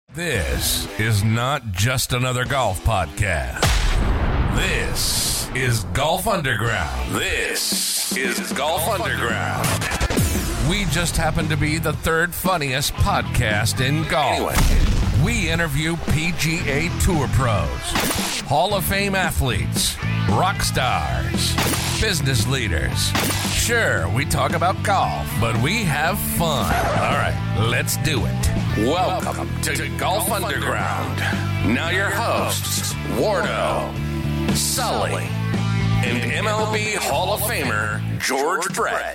This is not just another golf podcast. This is Golf Underground. This is Golf Underground. We just happen to be the third funniest podcast in golf. We interview PGA Tour pros, Hall of Fame athletes, rock stars, business leaders. Sure, we talk about golf, but we have fun. All right, let's do it. Welcome to Golf Underground. Now your hosts, Wardo, Sully, and MLB Hall of Famer George Brett.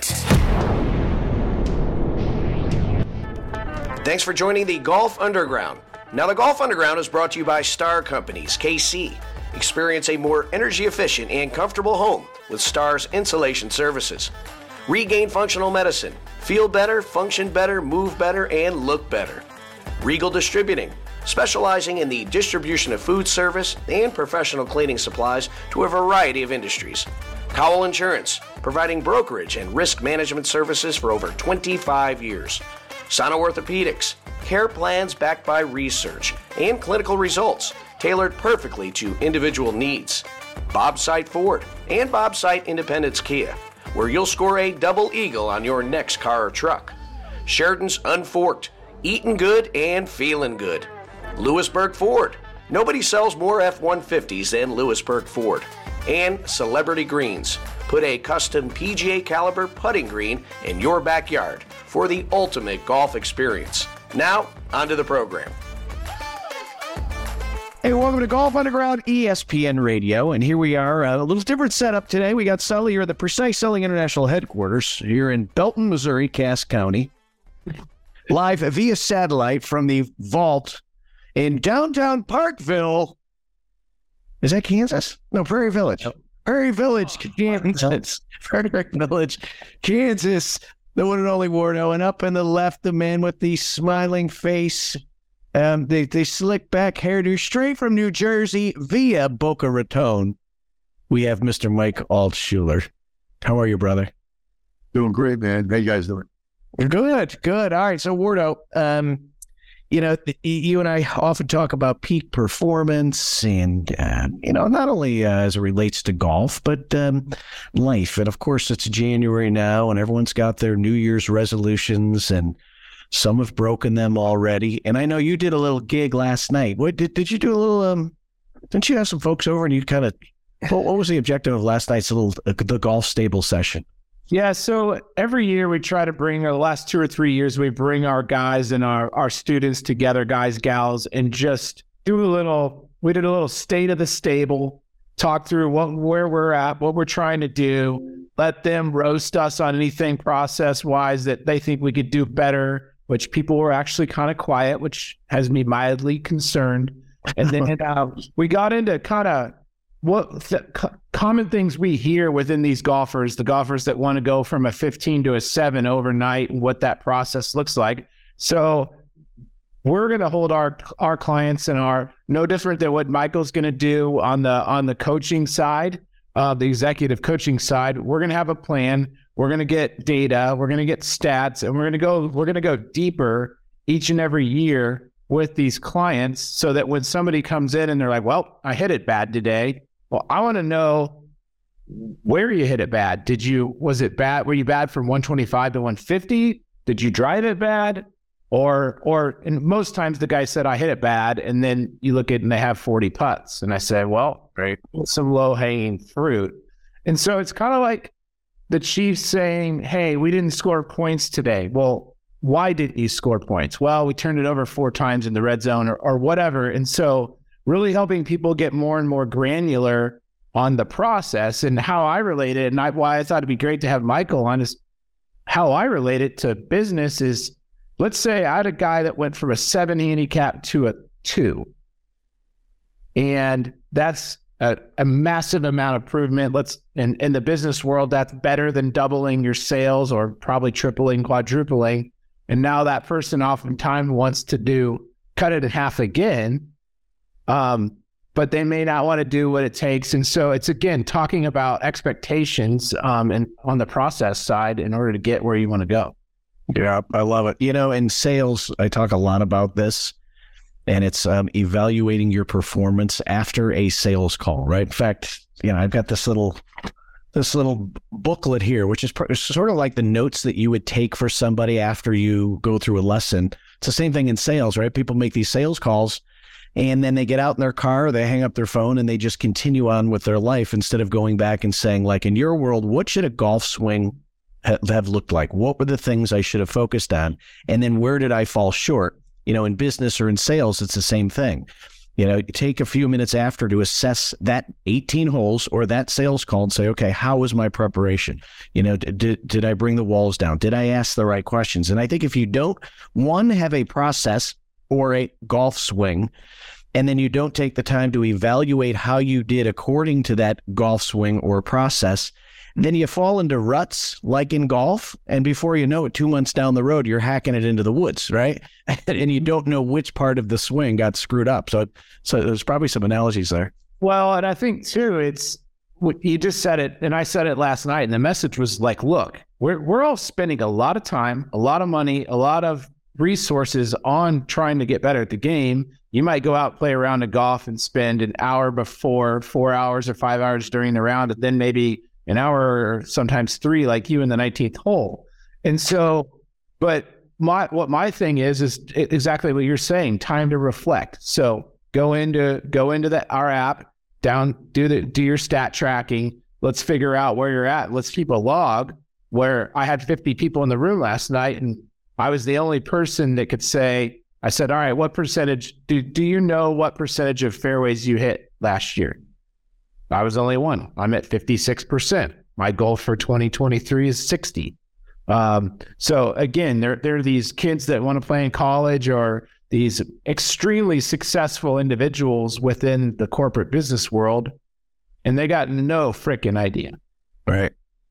Thanks for joining the Golf Underground. Now, the Golf Underground is brought to you by Star Companies, KC. Experience a more energy-efficient and comfortable home with Star's insulation services. Regain Functional Medicine. Feel better, function better, move better, and look better. Regal Distributing, specializing in the distribution of food service and professional cleaning supplies to a variety of industries. Cowell Insurance, providing brokerage and risk management services for over 25 years. Sono Orthopedics, care plans backed by research and clinical results tailored perfectly to individual needs. Bob Sight Ford and Bob Sight Independence Kia, where you'll score a double eagle on your next car or truck. Sheridan's Unforked, eating good and feeling good. Lewisburg Ford, nobody sells more F-150s than Lewisburg Ford. And Celebrity Greens, put a custom PGA caliber putting green in your backyard for the ultimate golf experience. Now, onto the program. Hey, welcome to Golf Underground ESPN Radio, and here we are, a little different setup today. We got Sully here at the Precise Selling International headquarters here in Belton, Missouri, Cass County, live via satellite from the vault in downtown Parkville. Is that Kansas? No, Prairie Village. Prairie Village, Kansas. Prairie Village, Kansas. The one and only Wardo, and up in the left, the man with the smiling face. They slick back hairdo straight from New Jersey via Boca Raton. We have Mr. Mike Altshuler. How are you, brother? Doing great, man. How you guys doing? Good. All right. So, Wardo, you and I often talk about peak performance and, not only as it relates to golf, but life. And, of course, it's January now, and everyone's got their New Year's resolutions, and some have broken them already. And I know you did a little gig last night. What did you do a little, didn't you have some folks over and you kind of, what was the objective of last night's the golf stable session? Yeah, so every year we try to bring, or the last 2 or 3 years, we bring our guys and our students together, guys, gals, and just we did a little state of the stable, talk through where we're at, what we're trying to do, let them roast us on anything process-wise that they think we could do better, which people were actually kind of quiet, which has me mildly concerned. And then we got into kind of what common things we hear within these golfers, the golfers that want to go from a 15 to a 7 overnight, and what that process looks like. So we're going to hold our clients and our no different than what Michael's going to do on the coaching side, the executive coaching side. We're going to have a plan. We're going to get data. We're going to get stats, and we're going to go deeper each and every year with these clients, so that when somebody comes in and they're like, "Well, I hit it bad today." Well, I want to know where you hit it bad. Was it bad? Were you bad from 125 to 150? Did you drive it bad? And most times the guy said, I hit it bad. And then you look at it and they have 40 putts. And I said, well, great, some low hanging fruit. And so it's kind of like the Chiefs saying, hey, we didn't score points today. Well, why didn't you score points? Well, we turned it over 4 times in the red zone or whatever. And so really helping people get more and more granular on the process and how I relate it. And why I thought it'd be great to have Michael on is how I relate it to business is, let's say I had a guy that went from a 7 handicap to a 2. And that's a massive amount of improvement. In the business world, that's better than doubling your sales or probably tripling, quadrupling. And now that person oftentimes wants to cut it in half again. But they may not want to do what it takes. And so it's, again, talking about expectations and on the process side in order to get where you want to go. Yeah, I love it. In sales, I talk a lot about this. and it's evaluating your performance after a sales call, right? In fact, I've got this little booklet here, which is sort of like the notes that you would take for somebody after you go through a lesson. It's the same thing in sales, right? People make these sales calls and then they get out in their car, they hang up their phone, and they just continue on with their life instead of going back and saying, like, in your world, what should a golf swing have looked like? What were the things I should have focused on? And then where did I fall short? In business or in sales, it's the same thing. You take a few minutes after to assess that 18 holes or that sales call and say, okay, how was my preparation? Did I bring the walls down? Did I ask the right questions? And I think if you don't, one, have a process or a golf swing, and then you don't take the time to evaluate how you did according to that golf swing or process, then you fall into ruts like in golf. And before you know it, 2 months down the road, you're hacking it into the woods, right? And you don't know which part of the swing got screwed up. So there's probably some analogies there. Well, and I think too, it's you just said it, and I said it last night, and the message was like, look, we're all spending a lot of time, a lot of money, a lot of resources on trying to get better at the game. You might go out, play a round of golf and spend an hour before, 4 hours or 5 hours during the round, and then maybe an hour or sometimes 3, like you in the 19th hole. And so, but my thing is exactly what you're saying, time to reflect. So go into our app, do your stat tracking. Let's figure out where you're at. Let's keep a log. Where I had 50 people in the room last night, and I was the only person that could say, I said, all right, what percentage, do you know what percentage of fairways you hit last year? I was only one. I'm at 56%. My goal for 2023 is 60. So again, there are these kids that want to play in college, or these extremely successful individuals within the corporate business world, and they got no freaking idea. Right.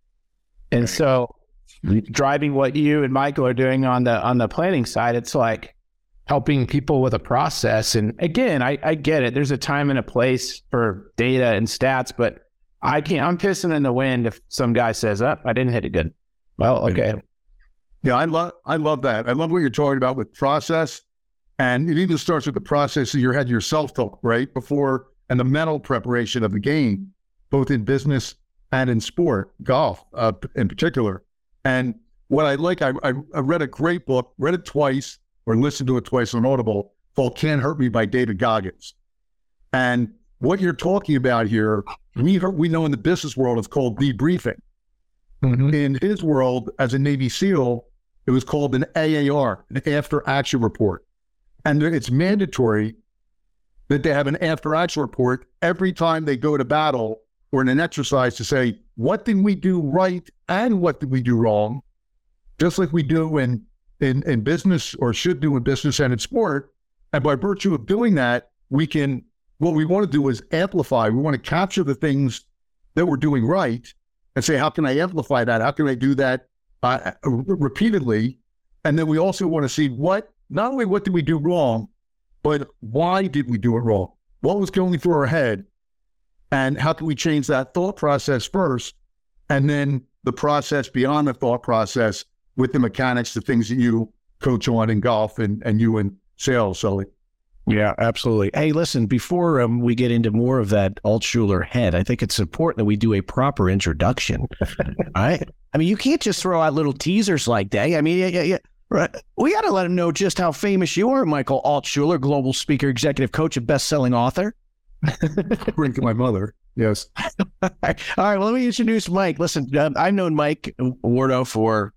And so driving what you and Michael are doing on the planning side, it's like helping people with a process. And again, I get it. There's a time and a place for data and stats, but I'm pissing in the wind if some guy says, I didn't hit it good. Well, okay. Yeah, I love that. I love what you're talking about with process. And it even starts with the process of your head, your self-talk, right? Before, and the mental preparation of the game, both in business and in sport, golf in particular. And what I like, I read a great book, read it twice, or listened to it twice on Audible, called Can't Hurt Me by David Goggins. And what you're talking about here, we know in the business world, it's called debriefing. Mm-hmm. In his world, as a Navy SEAL, it was called an AAR, an after action report. And it's mandatory that they have an after action report every time they go to battle or in an exercise to say, what did we do right and what did we do wrong? Just like we do in business, or should do in business and in sport. And by virtue of doing that, what we want to do is amplify. We want to capture the things that we're doing right and say, how can I amplify that? How can I do that repeatedly? And then we also want to see not only what did we do wrong, but why did we do it wrong? What was going through our head? And how can we change that thought process first? And then the process beyond the thought process with the mechanics, the things that you coach on in golf and you in sales, Sully. Yeah, absolutely. Hey, listen, before we get into more of that Altshuler head, I think it's important that we do a proper introduction. All right? I mean, you can't just throw out little teasers like that. I mean, yeah. Right. We got to let them know just how famous you are, Michael Altshuler, global speaker, executive coach, and best-selling author. Bring to my mother. Yes. All right. Well, let me introduce Mike. Listen, I've known Mike Wardo for,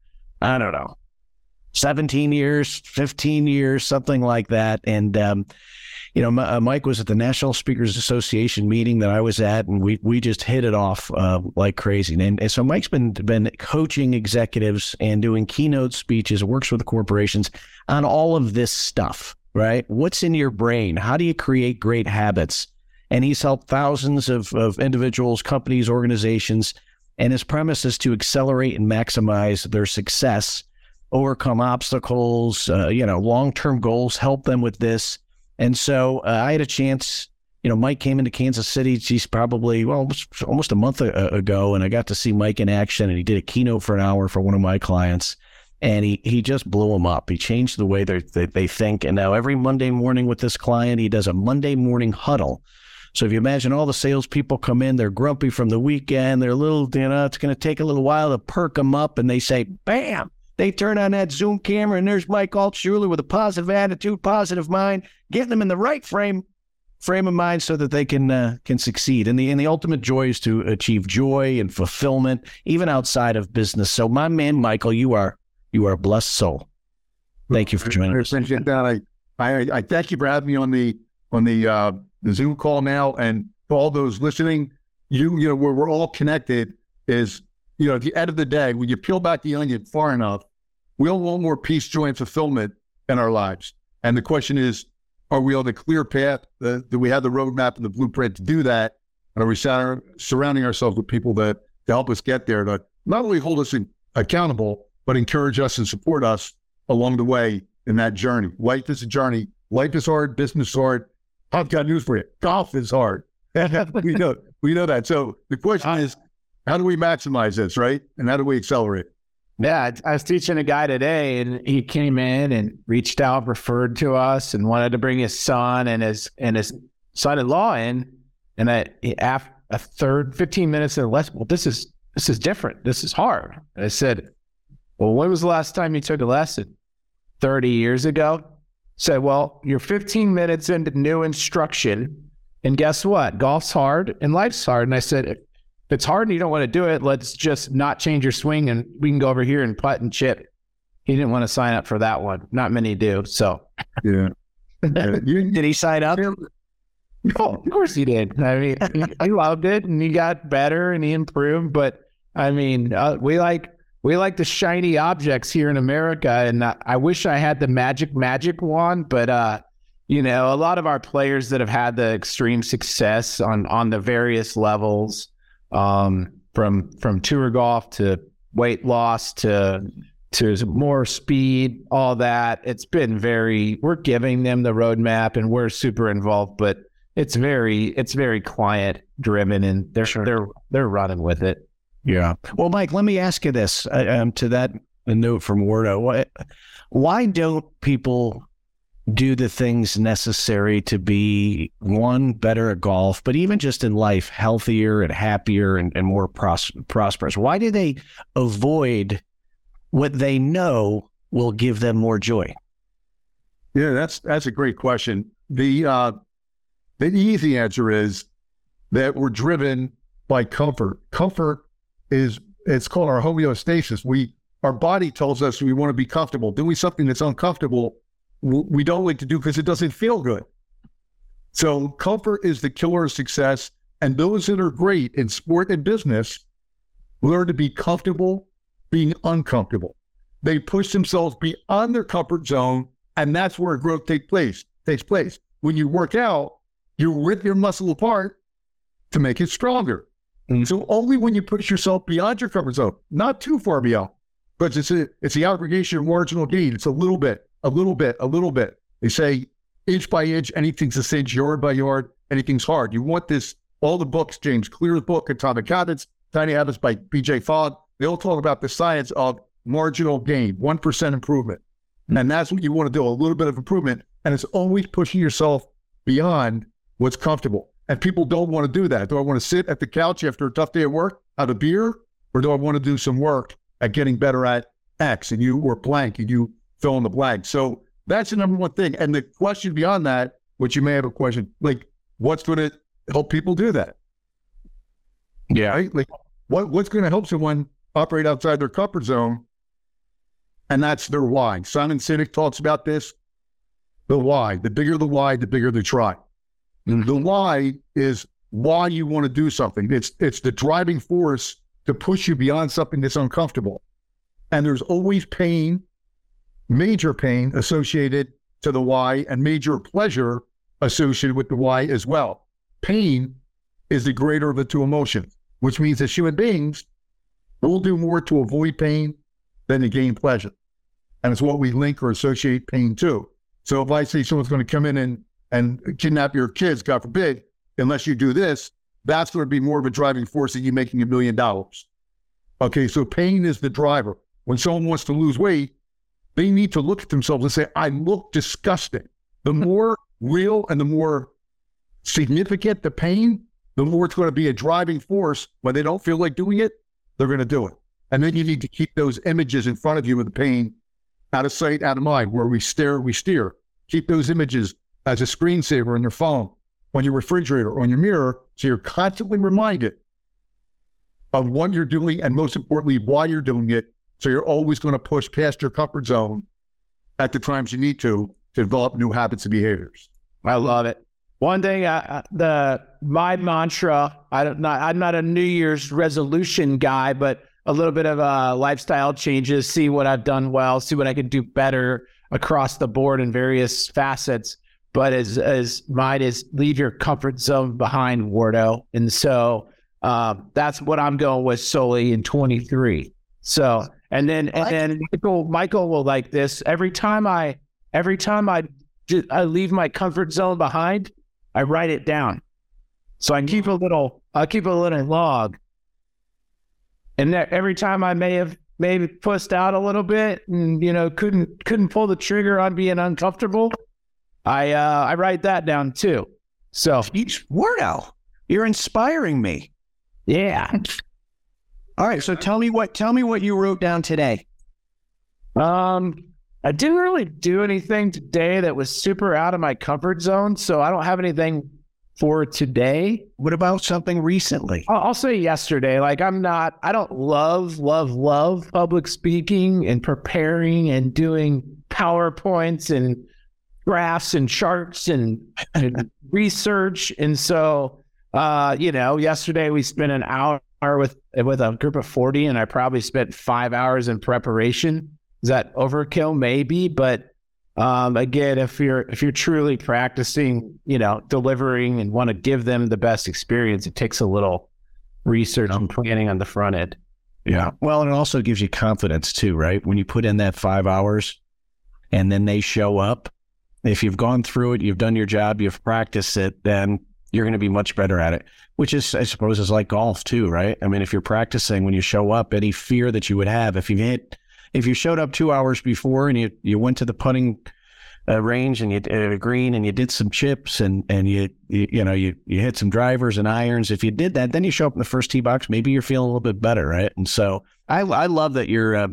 17 years, 15 years, something like that. And, Mike was at the National Speakers Association meeting that I was at, and we just hit it off like crazy. And so Mike's been coaching executives and doing keynote speeches, works with corporations on all of this stuff, right? What's in your brain? How do you create great habits? And he's helped thousands of individuals, companies, organizations, and his premise is to accelerate and maximize their success, overcome obstacles, long-term goals, help them with this. And so I had a chance, Mike came into Kansas City, geez, probably, almost a month ago, and I got to see Mike in action, and he did a keynote for an hour for one of my clients. And he just blew them up. He changed the way they think. And now every Monday morning with this client, he does a Monday morning huddle. So if you imagine all the salespeople come in, they're grumpy from the weekend. They're a little, it's going to take a little while to perk them up. And they say, bam, they turn on that Zoom camera and there's Mike Altshuler with a positive attitude, positive mind, getting them in the right frame of mind so that they can succeed. And the ultimate joy is to achieve joy and fulfillment, even outside of business. So my man, Michael, you are a blessed soul. Thank you for joining us. I thank you for having me on the Zoom call now, and for all those listening, you know, where we're all connected is, you know, at the end of the day, when you peel back the onion far enough, we all want more peace, joy, and fulfillment in our lives. And the question is, are we on the clear path? Do we have the roadmap and the blueprint to do that? And are we surrounding ourselves with people to help us get there, to not only hold us accountable, but encourage us and support us along the way in that journey? Life is a journey. Life is hard. Business is hard. I've got news for you. Golf is hard. we know that. So the question is, how do we maximize this, right? And how do we accelerate? Yeah, I was teaching a guy today, and he came in and reached out, referred to us, and wanted to bring his son and his son-in-law in. And after 15 minutes or less, well, this is different. This is hard. And I said, well, when was the last time you took a lesson? 30 years ago. Said, well, you're 15 minutes into new instruction, and guess what? Golf's hard and life's hard. And I said, if it's hard and you don't want to do it, let's just not change your swing and we can go over here and putt and chip. He didn't want to sign up for that one. Not many do. So, yeah. Did he sign up? Oh, of course he did. I mean, he loved it and he got better and he improved. But I mean, we like the shiny objects here in America, and I wish I had the magic wand, but you know, a lot of our players that have had the extreme success on the various levels, from tour golf to weight loss to more speed, all that, it's been we're giving them the roadmap and we're super involved, but it's very client driven, and they're running with it. Yeah. Well, Mike, let me ask you this, to that note from Wardo. Why don't people do the things necessary to be, one, better at golf, but even just in life, healthier and happier and more prosperous? Why do they avoid what they know will give them more joy? Yeah, that's a great question. The easy answer is that we're driven by comfort. Comfort it's called our homeostasis. Our body tells us we want to be comfortable. Doing something that's uncomfortable, we don't like to do because it doesn't feel good. So comfort is the killer of success. And those that are great in sport and business learn to be comfortable being uncomfortable. They push themselves beyond their comfort zone, and that's where growth takes place. When you work out, you rip your muscle apart to make it stronger. Mm-hmm. So only when you push yourself beyond your comfort zone, not too far beyond, but it's the aggregation of marginal gain. It's a little bit. They say inch by inch, anything's a cinch, yard by yard, anything's hard. You want this, all the books, James Clear's book, Atomic Habits, Tiny Habits by BJ Fogg, they all talk about the science of marginal gain, 1% improvement. And that's what you want to do, a little bit of improvement. And it's always pushing yourself beyond what's comfortable. And people don't want to do that. Do I want to sit at the couch after a tough day at work, have a beer? Or do I want to do some work at getting better at X and you, or blank, and you fill in the blank? So that's the number one thing. And the question beyond that, which you may have a question, like, what's going to help people do that? Yeah. Right? Like, what's going to help someone operate outside their comfort zone? And that's their why. Simon Sinek talks about this. The why. The bigger the why, the bigger the try. Mm-hmm. The why is why you want to do something. It's the driving force to push you beyond something that's uncomfortable. And there's always pain, major pain associated to the why, and major pleasure associated with the why as well. Pain is the greater of the two emotions, which means as human beings, we'll do more to avoid pain than to gain pleasure. And it's what we link or associate pain to. So if I say someone's going to come in and kidnap your kids, God forbid, unless you do this, that's going to be more of a driving force than you making $1 million. Okay, so pain is the driver. when someone wants to lose weight, they need to look at themselves and say, I look disgusting. The more real and the more significant the pain, the more it's going to be a driving force. When they don't feel like doing it, they're going to do it. And then you need to keep those images in front of you of the pain out of sight, out of mind. Where we stare, we steer. Keep those images as a screensaver on your phone, on your refrigerator, on your mirror, so you're constantly reminded of what you're doing and, most importantly, why you're doing it. So you're always going to push past your comfort zone at the times you need to develop new habits and behaviors. I love it. One thing, my mantra, I'm not a New Year's resolution guy, but a little bit of lifestyle changes, see what I've done well, see what I can do better across the board in various facets. But as mine is, leave your comfort zone behind, Wardo. And so that's what I'm going with solely in 23. So, and then Michael will like this. Every time I leave my comfort zone behind, I write it down. So I keep a little log. And that every time I may have maybe pushed out a little bit and, couldn't pull the trigger on being uncomfortable, I write that down too. So Wardo, you're inspiring me. Yeah. All right. So tell me what you wrote down today. I didn't really do anything today that was super out of my comfort zone, so I don't have anything for today. What about something recently? I'll say yesterday. Like I don't love public speaking and preparing and doing PowerPoints and graphs and charts and research. And so, yesterday we spent an hour with a group of 40, and I probably spent 5 hours in preparation. Is that overkill? Maybe, but again, if you're truly practicing, delivering and want to give them the best experience, it takes a little research and planning on the front end. Yeah. Well, and it also gives you confidence too, right? When you put in that 5 hours and then they show up, if you've gone through it, you've done your job, you've practiced it, then you're going to be much better at it, which is, I suppose, is like golf too, right? I mean, if you're practicing, when you show up, any fear that you would have, if you showed up 2 hours before and you went to the putting range and you green and you did some chips and you hit some drivers and irons, if you did that, then you show up in the first tee box, maybe you're feeling a little bit better, right? And so I love that you're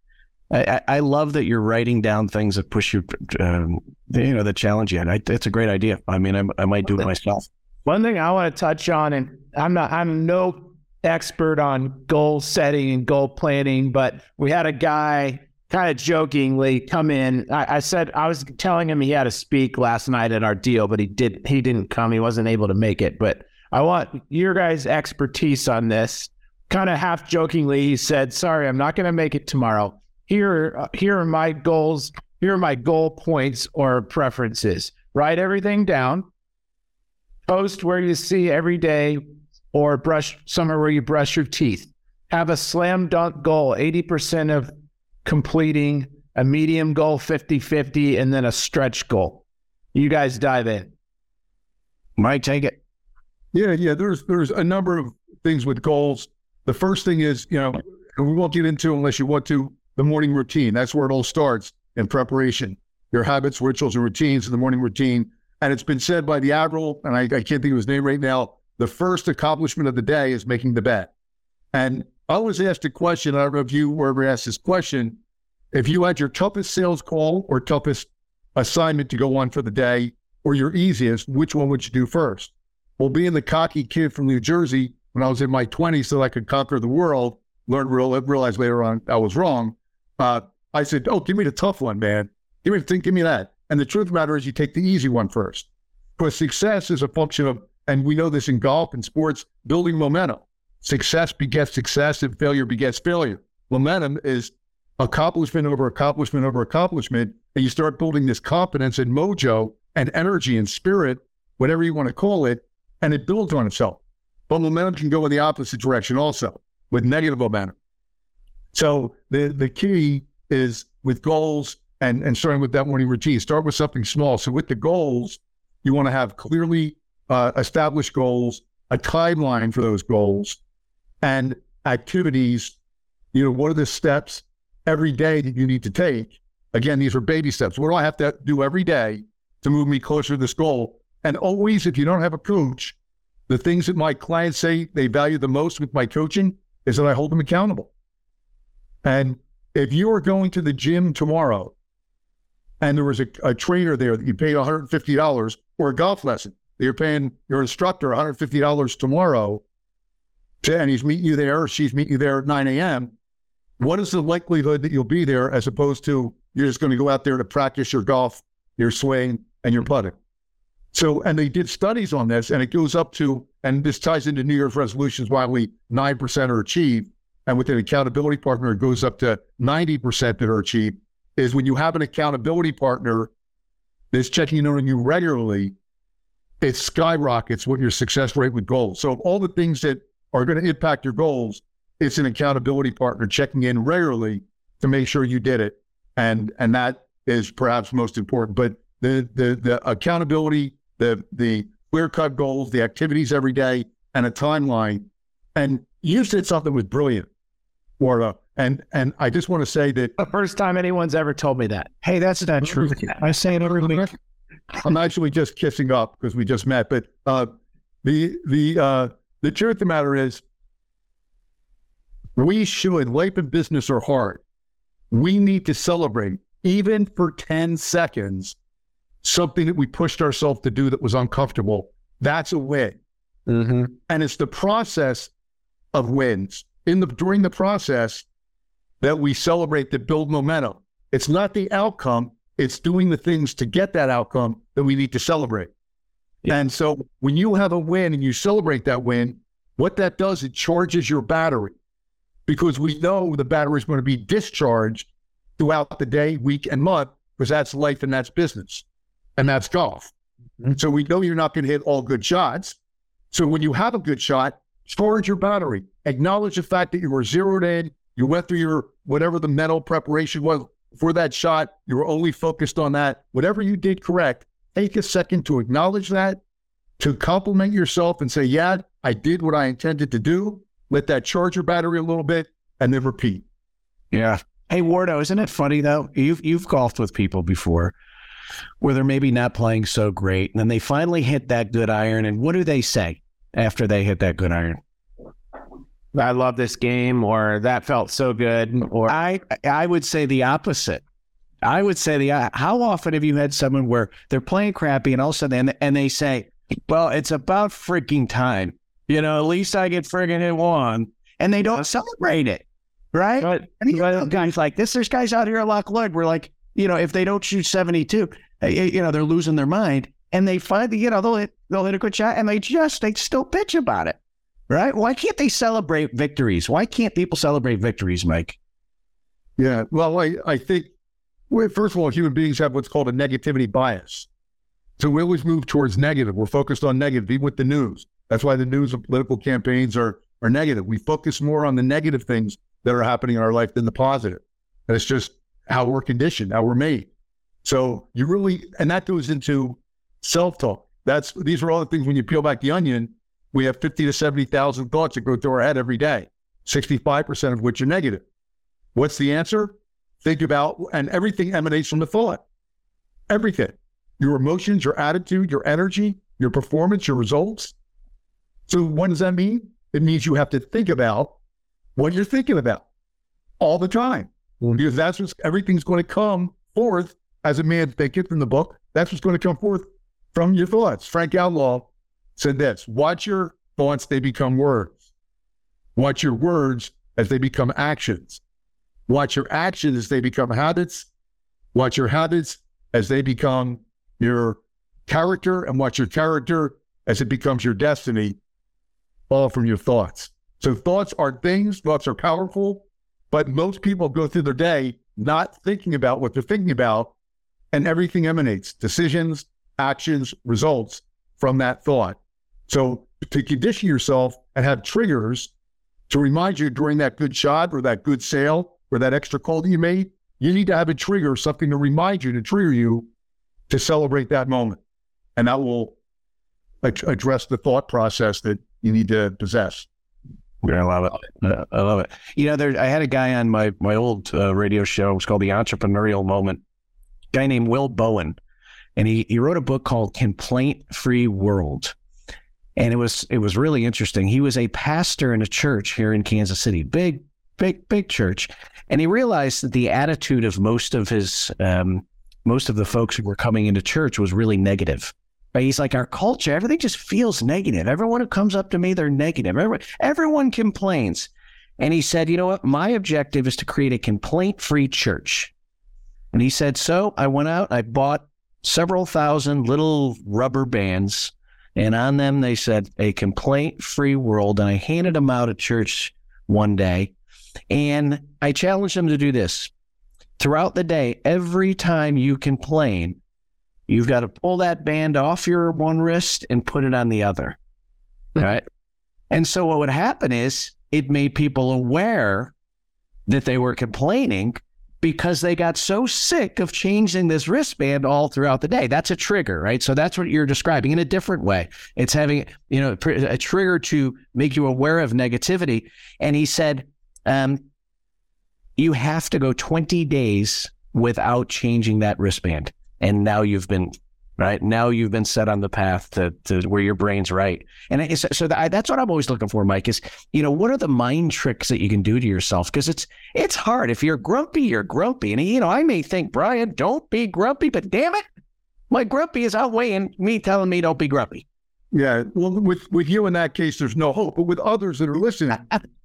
I love that you're writing down things that push you, that challenge you. And it's a great idea. I mean, I might do it myself. One thing I want to touch on, and I'm no expert on goal setting and goal planning, but we had a guy kind of jokingly come in. I was telling him he had to speak last night at our deal, but he didn't come. He wasn't able to make it. But I want your guys' expertise on this. Kind of half jokingly, he said, "Sorry, I'm not going to make it tomorrow. Here are my goals. Here are my goal points or preferences. Write everything down. Post where you see every day, or brush somewhere where you brush your teeth. Have a slam dunk goal, 80% of completing, a medium goal, 50-50, and then a stretch goal." You guys dive in. Mike, take it. Yeah. There's a number of things with goals. The first thing is, we won't get into unless you want to, the morning routine. That's where it all starts in preparation. Your habits, rituals, and routines in the morning routine. And it's been said by the Admiral, and I can't think of his name right now, the first accomplishment of the day is making the bed. And I was asked a question, I don't know if you were ever asked this question, if you had your toughest sales call or toughest assignment to go on for the day, or your easiest, which one would you do first? Well, being the cocky kid from New Jersey, when I was in my 20s so I could conquer the world, realized later on I was wrong. I said, give me the tough one, man. Give me that. And the truth of the matter is you take the easy one first. Because success is a function of, and we know this in golf and sports, building momentum. Success begets success and failure begets failure. Momentum is accomplishment over accomplishment over accomplishment. And you start building this confidence and mojo and energy and spirit, whatever you want to call it, and it builds on itself. But momentum can go in the opposite direction also, with negative momentum. So the key is with goals and starting with that morning routine, start with something small. So with the goals, you want to have clearly established goals, a timeline for those goals, and activities. What are the steps every day that you need to take. Again, these are baby steps. What do I have to do every day to move me closer to this goal? And always, if you don't have a coach, the things that my clients say they value the most with my coaching is that I hold them accountable. And if you are going to the gym tomorrow and there was a trainer there that you paid $150, or a golf lesson that you're paying your instructor $150 tomorrow, and he's meeting you there, or she's meeting you there at 9 a.m., what is the likelihood that you'll be there as opposed to you're just going to go out there to practice your golf, your swing, and your putting? So, and they did studies on this, and it goes up to, and this ties into New Year's resolutions, why only 9% are achieved. And with an accountability partner, it goes up to 90% that are achieved, is when you have an accountability partner that's checking in on you regularly, it skyrockets what your success rate with goals. So of all the things that are going to impact your goals, it's an accountability partner checking in regularly to make sure you did it. And that is perhaps most important. But the accountability, the clear-cut goals, the activities every day, and a timeline. And you said something was brilliant, Warda. And I just want to say that the first time anyone's ever told me that. Hey, that's not true. I say it every week. I'm actually just kissing up because we just met. But the truth of the matter is, we should, life and business are hard. We need to celebrate, even for 10 seconds, something that we pushed ourselves to do that was uncomfortable. That's a win. Mm-hmm. And it's the process of wins. During the process that we celebrate, that build momentum. It's not the outcome, it's doing the things to get that outcome that we need to celebrate. Yeah. And so when you have a win and you celebrate that win, what that does, it charges your battery, because we know the battery is going to be discharged throughout the day, week, and month, because that's life and that's business, and that's golf. Mm-hmm. So we know you're not going to hit all good shots. So when you have a good shot, charge your battery. Acknowledge the fact that you were zeroed in, you went through your, whatever the mental preparation was for that shot, you were only focused on that. Whatever you did correct, take a second to acknowledge that, to compliment yourself and say, yeah, I did what I intended to do. Let that charge your battery a little bit, and then repeat. Yeah. Hey, Wardo, isn't it funny, though? You've golfed with people before where they're maybe not playing so great, and then they finally hit that good iron, and what do they say after they hit that good iron? I love this game, or that felt so good. Or I would say the opposite. I would say how often have you had someone where they're playing crappy and all of a sudden, and they say, well, it's about freaking time. You know, at least I get friggin' hit one, and they don't celebrate it, right? Right. I mean, guys like this, there's guys out here at Loch Lloyd where, like, you know, if they don't shoot 72, you know, they're losing their mind, and they finally, you know, they'll hit a good shot, and they still bitch about it. Right? Why can't they celebrate victories? Why can't people celebrate victories, Mike? Yeah, well, I think, first of all, human beings have what's called a negativity bias. So we always move towards negative. We're focused on negative, even with the news. That's why the news and political campaigns are negative. We focus more on the negative things that are happening in our life than the positive. And it's just how we're conditioned, how we're made. So you really, and that goes into self-talk. These are all the things, when you peel back the onion, we have 50 to 70,000 thoughts that go through our head every day, 65% of which are negative. What's the answer? Think about, and everything emanates from the thought. Everything. Your emotions, your attitude, your energy, your performance, your results. So what does that mean? It means you have to think about what you're thinking about all the time. Because that's everything's going to come forth as a man thinketh in the book. That's what's going to come forth from your thoughts. Frank Outlaw said this: watch your thoughts, they become words. Watch your words as they become actions. Watch your actions as they become habits. Watch your habits as they become your character, and watch your character as it becomes your destiny, all from your thoughts. So thoughts are things, thoughts are powerful, but most people go through their day not thinking about what they're thinking about, and everything emanates, decisions, actions, results from that thought. So to condition yourself and have triggers to remind you during that good shot or that good sale or that extra call that you made, you need to have a trigger, something to remind you, to trigger you to celebrate that moment. And that will address the thought process that you need to possess. I love it. I love it. You know, I had a guy on my old radio show. It was called The Entrepreneurial Moment. A guy named Will Bowen, and he wrote a book called Complaint Free World. And it was really interesting. He was a pastor in a church here in Kansas City, big church. And he realized that the attitude of most of the folks who were coming into church was really negative. But he's like, our culture, everything just feels negative. Everyone who comes up to me, they're negative. Everyone complains. And he said, you know what? My objective is to create a complaint-free church. And he said, so I went out, I bought several thousand little rubber bands, and on them they said, a complaint-free world. And I handed them out at church one day, and I challenged them to do this. Throughout the day, every time you complain, you've got to pull that band off your one wrist and put it on the other. All right. And so what would happen is it made people aware that they were complaining because they got so sick of changing this wristband all throughout the day. That's a trigger, right? So that's what you're describing in a different way. It's having, a trigger to make you aware of negativity. And he said, you have to go 20 days without changing that wristband. And now you've been set on the path to where your brain's right. And that's what I'm always looking for, Mike, is, what are the mind tricks that you can do to yourself? Because it's hard. If you're grumpy, you're grumpy. And, I may think, Brian, don't be grumpy, but damn it, my grumpy is outweighing me telling me don't be grumpy. Yeah. Well, with you in that case, there's no hope. But with others that are listening,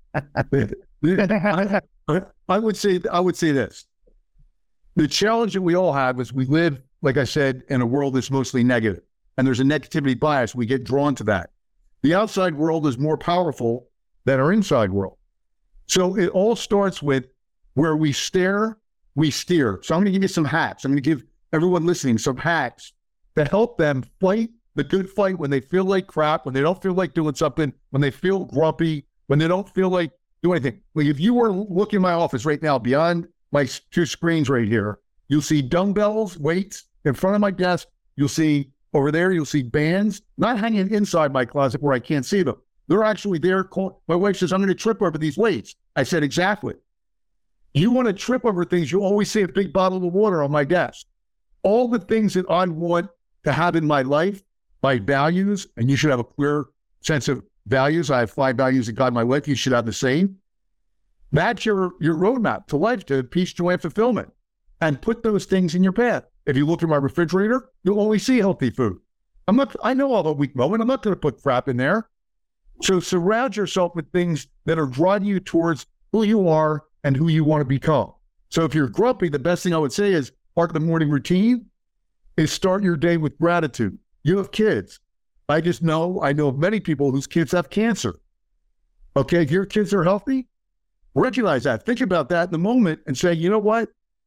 I would say this. The challenge that we all have is we live, like I said, in a world that's mostly negative, and there's a negativity bias. We get drawn to that. The outside world is more powerful than our inside world. So it all starts with where we stare, we steer. So I'm going to give you some hacks. I'm going to give everyone listening some hacks that help them fight the good fight when they feel like crap, when they don't feel like doing something, when they feel grumpy, when they don't feel like doing anything. Like if you were looking in my office right now, beyond my two screens right here, you'll see dumbbells, weights in front of my desk. You'll see over there, you'll see bands, not hanging inside my closet where I can't see them. They're actually there. My wife says, I'm going to trip over these weights. I said, exactly. You want to trip over things, you always see a big bottle of water on my desk. All the things that I want to have in my life, my values, and you should have a clear sense of values. I have 5 values that guide my life. You should have the same. That's your roadmap to life, to peace, joy, and fulfillment. And put those things in your path. If you look at my refrigerator, you'll only see healthy food. I know all the weak moment. I'm not going to put crap in there. So surround yourself with things that are driving you towards who you are and who you want to become. So if you're grumpy, the best thing I would say is part of the morning routine is start your day with gratitude. You have kids. I know of many people whose kids have cancer. Okay, if your kids are healthy, recognize that. Think about that in the moment and say, you know what?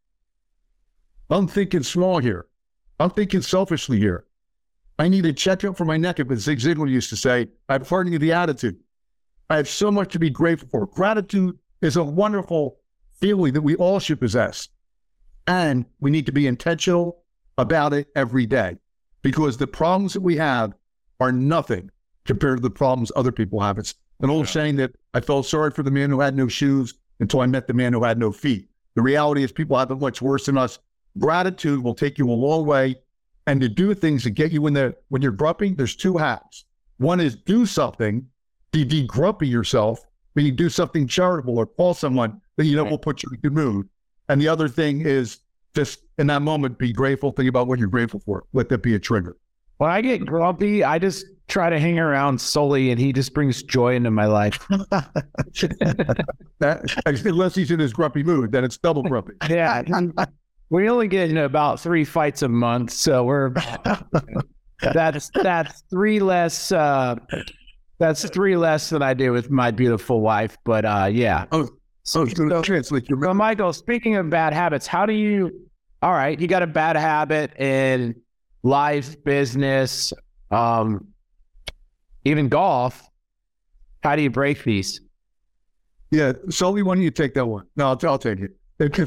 I'm thinking small here. I'm thinking selfishly here. I need a checkup for my neck, as Zig Ziglar used to say. I'm hardening the attitude. I have so much to be grateful for. Gratitude is a wonderful feeling that we all should possess. And we need to be intentional about it every day, because the problems that we have are nothing compared to the problems other people have. It's an old saying that I felt sorry for the man who had no shoes until I met the man who had no feet. The reality is people have it much worse than us. Gratitude will take you a long way. And to do things to get you in there when you're grumpy, there's 2 hacks. One is do something to de-grumpy yourself, meaning do something charitable or call someone that you know will put you in a good mood. And the other thing is just in that moment, be grateful, think about what you're grateful for. Let that be a trigger. When I get grumpy, I just try to hang around Sully, and he just brings joy into my life. Unless he's in his grumpy mood, then it's double grumpy. Yeah. We only get about 3 fights a month, so we're that's 3 less. That's 3 less than I do with my beautiful wife. But yeah. So translate your. So Michael, speaking of bad habits, how do you? All right, you got a bad habit in life, business, even golf. How do you break these? Yeah, Sully, why don't you take that one? No, I'll take it.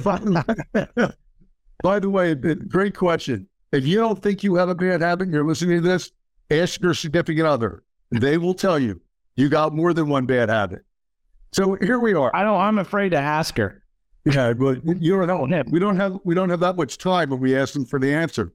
By the way, great question. If you don't think you have a bad habit and you're listening to this, ask your significant other. They will tell you got more than one bad habit. So here we are. I'm afraid to ask her. Yeah, but you don't know. We don't have that much time when we ask them for the answer.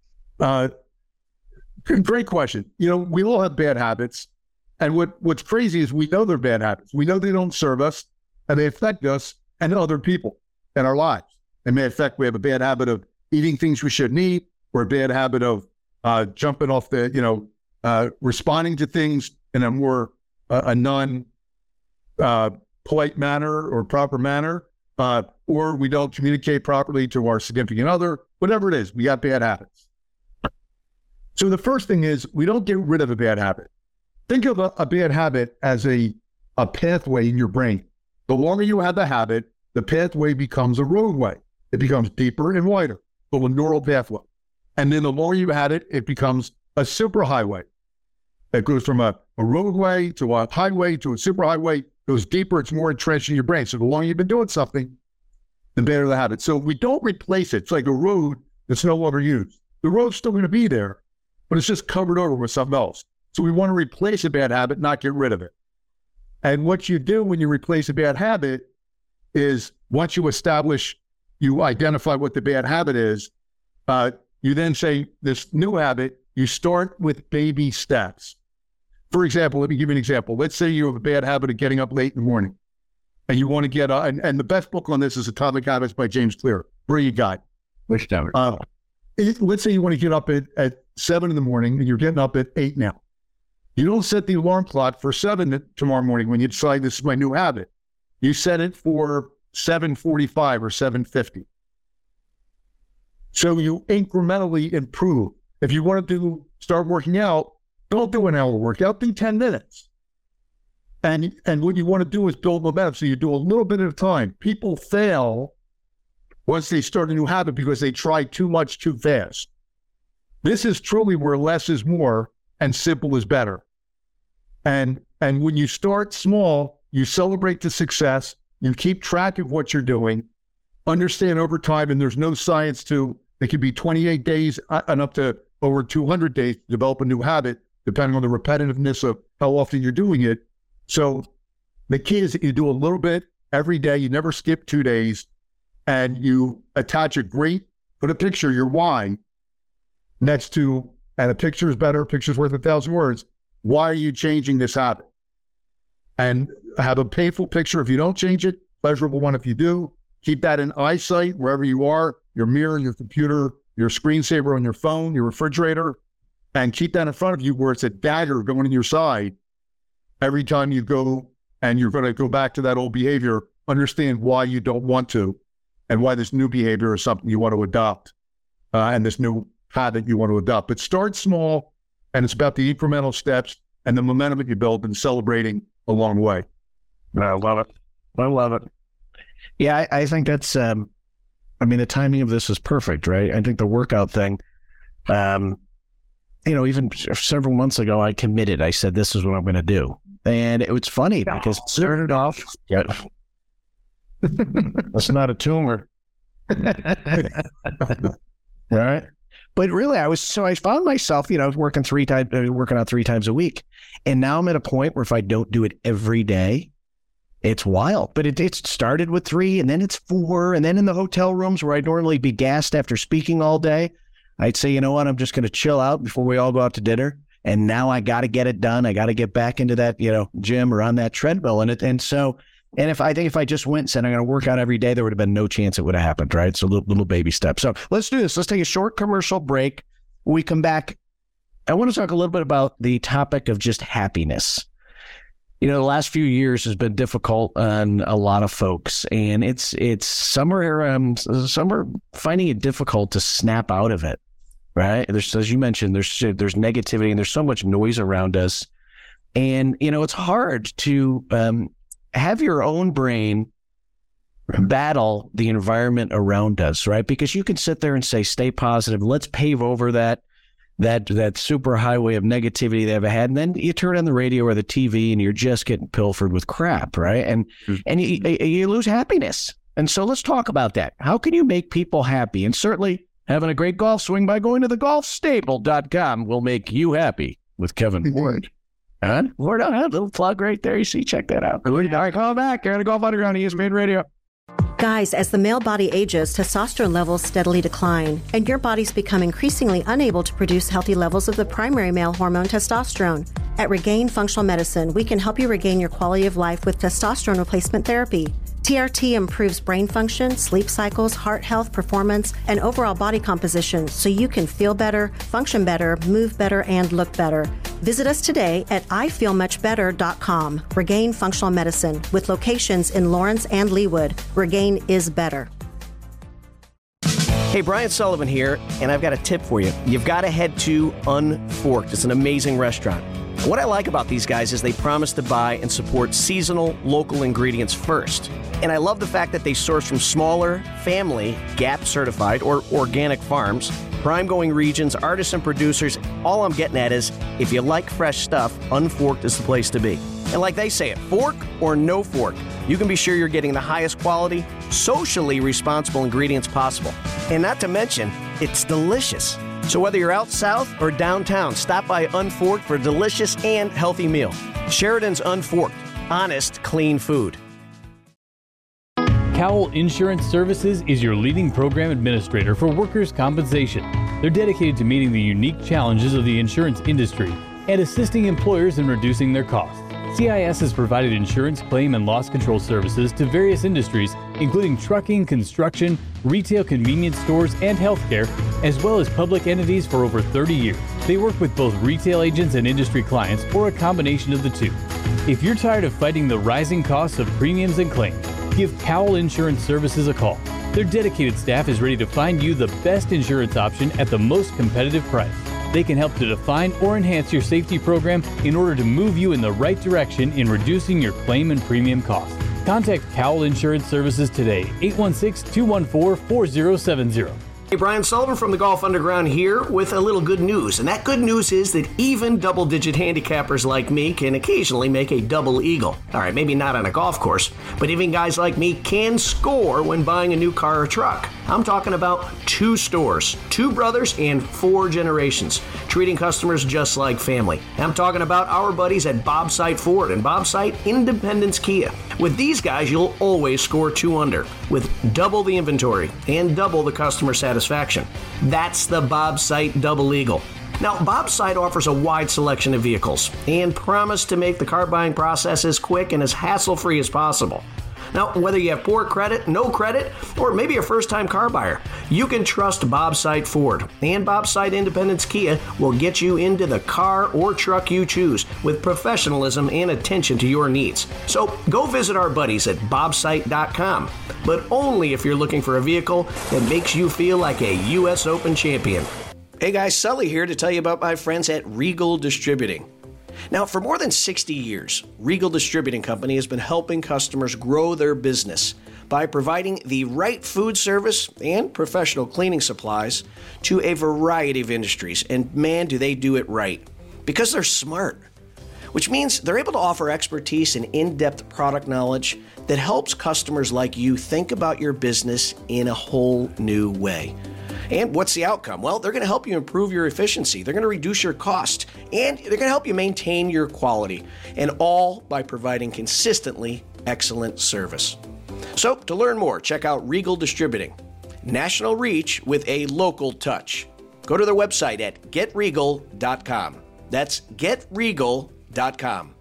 Great question. We all have bad habits, and what's crazy is we know they're bad habits. We know they don't serve us, and they affect us and other people in our lives. They may affect. We have a bad habit of eating things we shouldn't eat, or a bad habit of jumping off the, responding to things in a more a non polite manner or proper manner. Or we don't communicate properly to our significant other, whatever it is, we got bad habits. So the first thing is we don't get rid of a bad habit. Think of a bad habit as a pathway in your brain. The longer you have the habit, the pathway becomes a roadway. It becomes deeper and wider, a neural pathway. And then the longer you had it, it becomes a superhighway. It goes from a roadway to a highway to a superhighway. Goes deeper, it's more entrenched in your brain. So the longer you've been doing something, the better the habit. So we don't replace it. It's like a road that's no longer used. The road's still going to be there, but it's just covered over with something else. So we want to replace a bad habit, not get rid of it. And what you do when you replace a bad habit is once you identify what the bad habit is, you then say this new habit, you start with baby steps. For example, let me give you an example. Let's say you have a bad habit of getting up late in the morning and you want to get up, and the best book on this is Atomic Habits by James Clear. Brilliant guy. Which number? Let's say you want to get up at 7 in the morning and you're getting up at 8 now. You don't set the alarm clock for 7 tomorrow morning when you decide this is my new habit. You set it for 7:45 or 7:50. So you incrementally improve. If you want to start working out, don't do an hour workout, do 10 minutes. And what you want to do is build momentum. So you do a little bit at a time. People fail once they start a new habit because they try too much too fast. This is truly where less is more and simple is better. And when you start small, you celebrate the success, you keep track of what you're doing, understand over time, and there's no science to, it could be 28 days and up to over 200 days to develop a new habit, depending on the repetitiveness of how often you're doing it. So the key is that you do a little bit every day. You never skip 2 days, and you attach put a picture, your why, next to, and a picture is better, a picture's worth 1,000 words. Why are you changing this habit? And have a painful picture if you don't change it, pleasurable one if you do. Keep that in eyesight wherever you are, your mirror, your computer, your screensaver on your phone, your refrigerator, and keep that in front of you where it's a dagger going in your side. Every time you go and you're going to go back to that old behavior, understand why you don't want to and why this new behavior is something you want to adopt and this new habit you want to adopt. But start small, and it's about the incremental steps and the momentum that you build and celebrating along the way. I love it. I love it. Yeah, I think that's, the timing of this is perfect, right? I think the workout thing, even several months ago, I committed. I said, this is what I'm going to do. And it was funny because it started off, that's not a tumor. Right? But really, I found myself, working out 3 times a week. And now I'm at a point where if I don't do it every day, it's wild. But it started with 3, and then it's 4. And then in the hotel rooms where I'd normally be gassed after speaking all day, I'd say, you know what, I'm just going to chill out before we all go out to dinner. And now I got to get it done. I got to get back into that, gym or on that treadmill. And if I just went and said I'm going to work out every day, there would have been no chance it would have happened, right? So little baby steps. So let's do this. Let's take a short commercial break. When we come back, I want to talk a little bit about the topic of just happiness. The last few years has been difficult on a lot of folks, and some are finding it difficult to snap out of it, right? There's, as you mentioned, there's negativity and there's so much noise around us, and it's hard to have your own brain battle the environment around us, right? Because you can sit there and say, stay positive. Let's pave over that super highway of negativity they've had. And then you turn on the radio or the TV and you're just getting pilfered with crap, right? And you lose happiness. And so let's talk about that. How can you make people happy? And certainly having a great golf swing by going to thegolfstable.com will make you happy with Kevin Ward. Word on, a little plug right there. You see, check that out. All right, call back. You're on the Golf Underground, ESPN Radio. Guys, as the male body ages, testosterone levels steadily decline, and your body's become increasingly unable to produce healthy levels of the primary male hormone testosterone. At Regain Functional Medicine, we can help you regain your quality of life with testosterone replacement therapy. TRT improves brain function, sleep cycles, heart health, performance, and overall body composition so you can feel better, function better, move better, and look better. Visit us today at ifeelmuchbetter.com. Regain Functional Medicine, with locations in Lawrence and Leawood. Regain is better. Hey, Brian Sullivan here, and I've got a tip for you. You've got to head to Unforked. It's an amazing restaurant. What I like about these guys is they promise to buy and support seasonal, local ingredients first. And I love the fact that they source from smaller, family, GAP certified, or organic farms, prime-going regions, artisan producers. All I'm getting at is, if you like fresh stuff, Unforked is the place to be. And like they say it, fork or no fork, you can be sure you're getting the highest quality, socially responsible ingredients possible. And not to mention, it's delicious. So whether you're out south or downtown, stop by Unforked for a delicious and healthy meal. Sheridan's Unforked. Honest, clean food. Cowell Insurance Services is your leading program administrator for workers' compensation. They're dedicated to meeting the unique challenges of the insurance industry and assisting employers in reducing their costs. CIS has provided insurance claim and loss control services to various industries, including trucking, construction, retail convenience stores, and healthcare, as well as public entities for over 30 years. They work with both retail agents and industry clients, or a combination of the two. If you're tired of fighting the rising costs of premiums and claims, give Cowell Insurance Services a call. Their dedicated staff is ready to find you the best insurance option at the most competitive price. They can help to define or enhance your safety program in order to move you in the right direction in reducing your claim and premium costs. Contact Cowell Insurance Services today, 816-214-4070. Hey, Brian Sullivan from the Golf Underground here with a little good news. And that good news is that even double-digit handicappers like me can occasionally make a double eagle. All right, maybe not on a golf course, but even guys like me can score when buying a new car or truck. I'm talking about 2 stores, 2 brothers, and 4 generations, treating customers just like family. I'm talking about our buddies at Bobsite Ford and Bobsite Independence Kia. With these guys, you'll always score 2 under, with double the inventory and double the customer satisfaction. That's the Bobsite Double Eagle. Now, Bobsite offers a wide selection of vehicles and promise to make the car buying process as quick and as hassle-free as possible. Now, whether you have poor credit, no credit, or maybe a first-time car buyer, you can trust Bobsite Ford, and Bobsite Independence Kia will get you into the car or truck you choose with professionalism and attention to your needs. So go visit our buddies at bobsite.com, but only if you're looking for a vehicle that makes you feel like a U.S. Open champion. Hey guys, Sully here to tell you about my friends at Regal Distributing. Now, for more than 60 years, Regal Distributing Company has been helping customers grow their business by providing the right food service and professional cleaning supplies to a variety of industries. And man, do they do it right. Because they're smart. Which means they're able to offer expertise and in-depth product knowledge that helps customers like you think about your business in a whole new way. And what's the outcome? Well, they're going to help you improve your efficiency. They're going to reduce your cost, and they're going to help you maintain your quality, and all by providing consistently excellent service. So, to learn more, check out Regal Distributing. National reach with a local touch. Go to their website at getregal.com. That's getregal.com.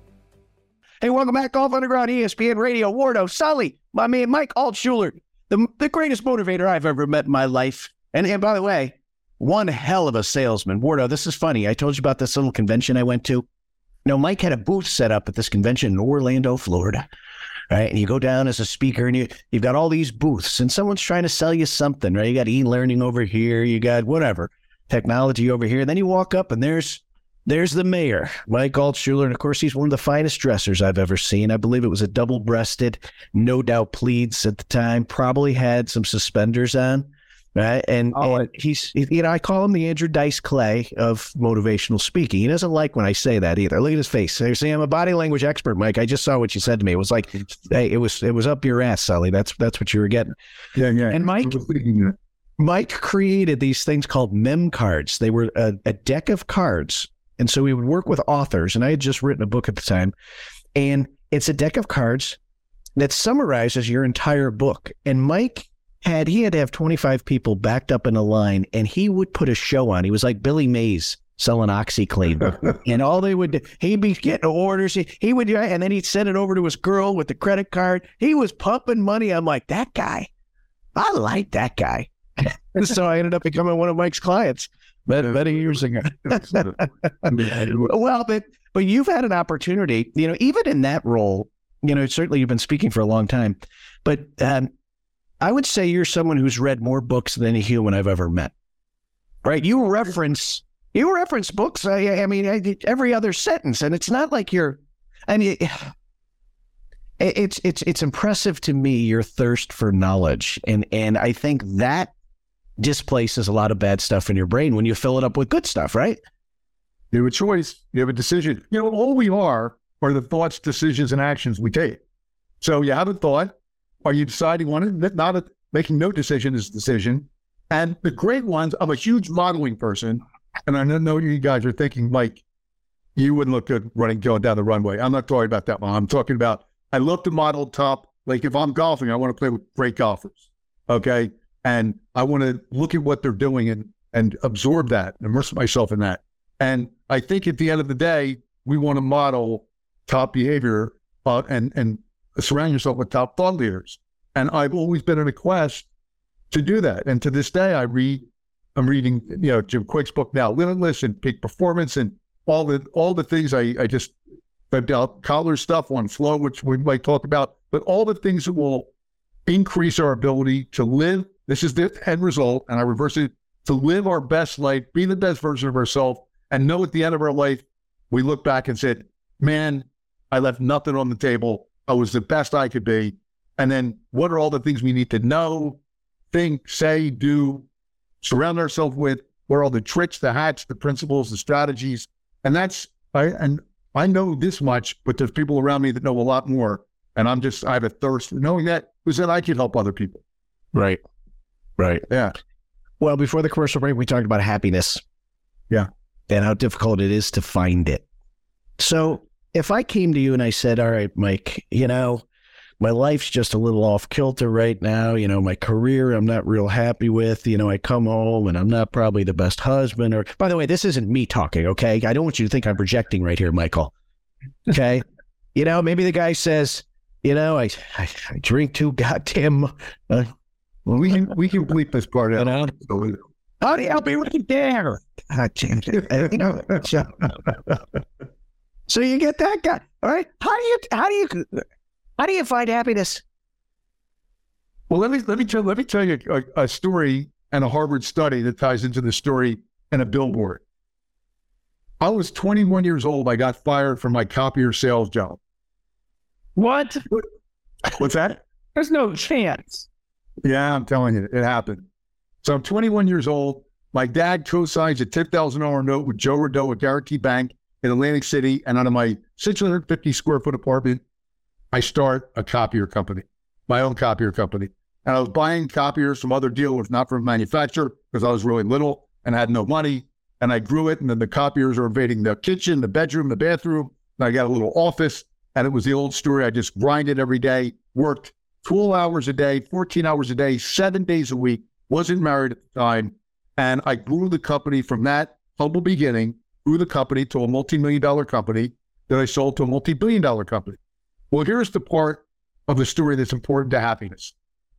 Hey, welcome back, Golf Underground, ESPN Radio. Wardo, Sully, my man Mike Altshuler, the greatest motivator I've ever met in my life. And by the way, one hell of a salesman. Wardo, this is funny. I told you about this little convention I went to. You know, Mike had a booth set up at this convention in Orlando, Florida. Right? And you go down as a speaker and you've got all these booths and someone's trying to sell you something, right? You got e-learning over here. You got whatever, technology over here. And then you walk up and there's the mayor, Mike Altshuler. And of course, he's one of the finest dressers I've ever seen. I believe it was a double-breasted, no doubt pleats at the time, probably had some suspenders on. Right. And he's, you know, I call him the Andrew Dice Clay of motivational speaking. He doesn't like when I say that either. Look at his face. They say, I'm a body language expert, Mike. I just saw what you said to me. It was like, hey, it was up your ass, Sully. That's what you were getting. Yeah. And Mike created these things called mem cards. They were a deck of cards. And so we would work with authors, and I had just written a book at the time, and it's a deck of cards that summarizes your entire book. And Mike had to have 25 people backed up in a line, and he would put a show on. He was like Billy Mays selling OxyClean. And all they would do, he'd be getting orders. He would, and then he'd send it over to his girl with the credit card. He was pumping money. I'm like, that guy, I like that guy. So I ended up becoming one of Mike's clients many years ago. Well, but you've had an opportunity, even in that role, certainly you've been speaking for a long time, but I would say you're someone who's read more books than any human I've ever met, right? You reference books. I mean, every other sentence, and it's not like it's impressive to me, your thirst for knowledge. And I think that displaces a lot of bad stuff in your brain when you fill it up with good stuff, right? You have a choice. You have a decision. All we are the thoughts, decisions, and actions we take. So you have a thought. Are you deciding on it? Making no decision is a decision. And the great ones, I'm a huge modeling person. And I know you guys are thinking, like, you wouldn't look good going down the runway. I'm not talking about that one. I'm talking about, I love to model top. Like, if I'm golfing, I want to play with great golfers. Okay. And I want to look at what they're doing and absorb that, immerse myself in that. And I think at the end of the day, we want to model top behavior and surround yourself with top thought leaders. And I've always been on a quest to do that. And to this day, I'm reading, Jim Quick's book now, Limitless, and Peak Performance, and all the things I just typed out, Collar's stuff on flow, which we might talk about, but all the things that will increase our ability to live. This is the end result, and I reverse it, to live our best life, be the best version of ourselves, and know at the end of our life, we look back and said, man, I left nothing on the table. I was the best I could be. And then what are all the things we need to know, think, say, do, surround ourselves with? What are all the tricks, the hacks, the principles, the strategies? And I know this much, but there's people around me that know a lot more. And I have a thirst for knowing that, because then I can help other people. Right. Yeah. Well, before the commercial break, we talked about happiness. Yeah. And how difficult it is to find it. So if I came to you and I said, all right, Mike, my life's just a little off kilter right now. My career, I'm not real happy with. I come home and I'm not probably the best husband. Or, by the way, this isn't me talking, okay? I don't want you to think I'm projecting right here, Michael. Okay? Maybe the guy says, I drink too goddamn. We can bleep this part out. Honey, I'll be right there. So you get that guy, all right? How do you find happiness? Well, let me tell you a story and a Harvard study that ties into the story and a billboard. I was 21 years old. I got fired from my copier sales job. What? What's that? There's no chance. Yeah, I'm telling you, it happened. So I'm 21 years old. My dad co-signs a $10,000 note with Joe Rideau at Guarantee Bank in Atlantic City. And out of my 650 square foot apartment, I start a copier company, my own copier company. And I was buying copiers from other dealers, not from a manufacturer, because I was really little and had no money. And I grew it. And then the copiers are invading the kitchen, the bedroom, the bathroom. And I got a little office. And it was the old story. I just grinded every day, worked 12 hours a day, 14 hours a day, 7 days a week, wasn't married at the time. And I grew the company from that humble beginning, grew the company to a multi-million-dollar company that I sold to a multi-billion-dollar company. Well, here's the part of the story that's important to happiness.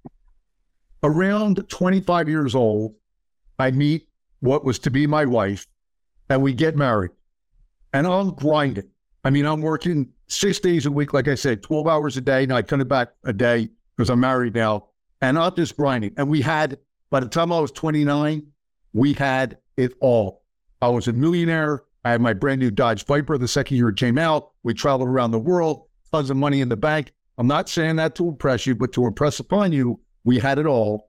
Around 25 years old, I meet what was to be my wife, and we get married. And I'm grinding. I'm working 6 days a week, like I said, 12 hours a day. Now I cut it back a day because I'm married now. And I'm just grinding. And we had, by the time I was 29, we had it all. I was a millionaire. I had my brand new Dodge Viper the second year it came out. We traveled around the world, tons of money in the bank. I'm not saying that to impress you, but to impress upon you, we had it all,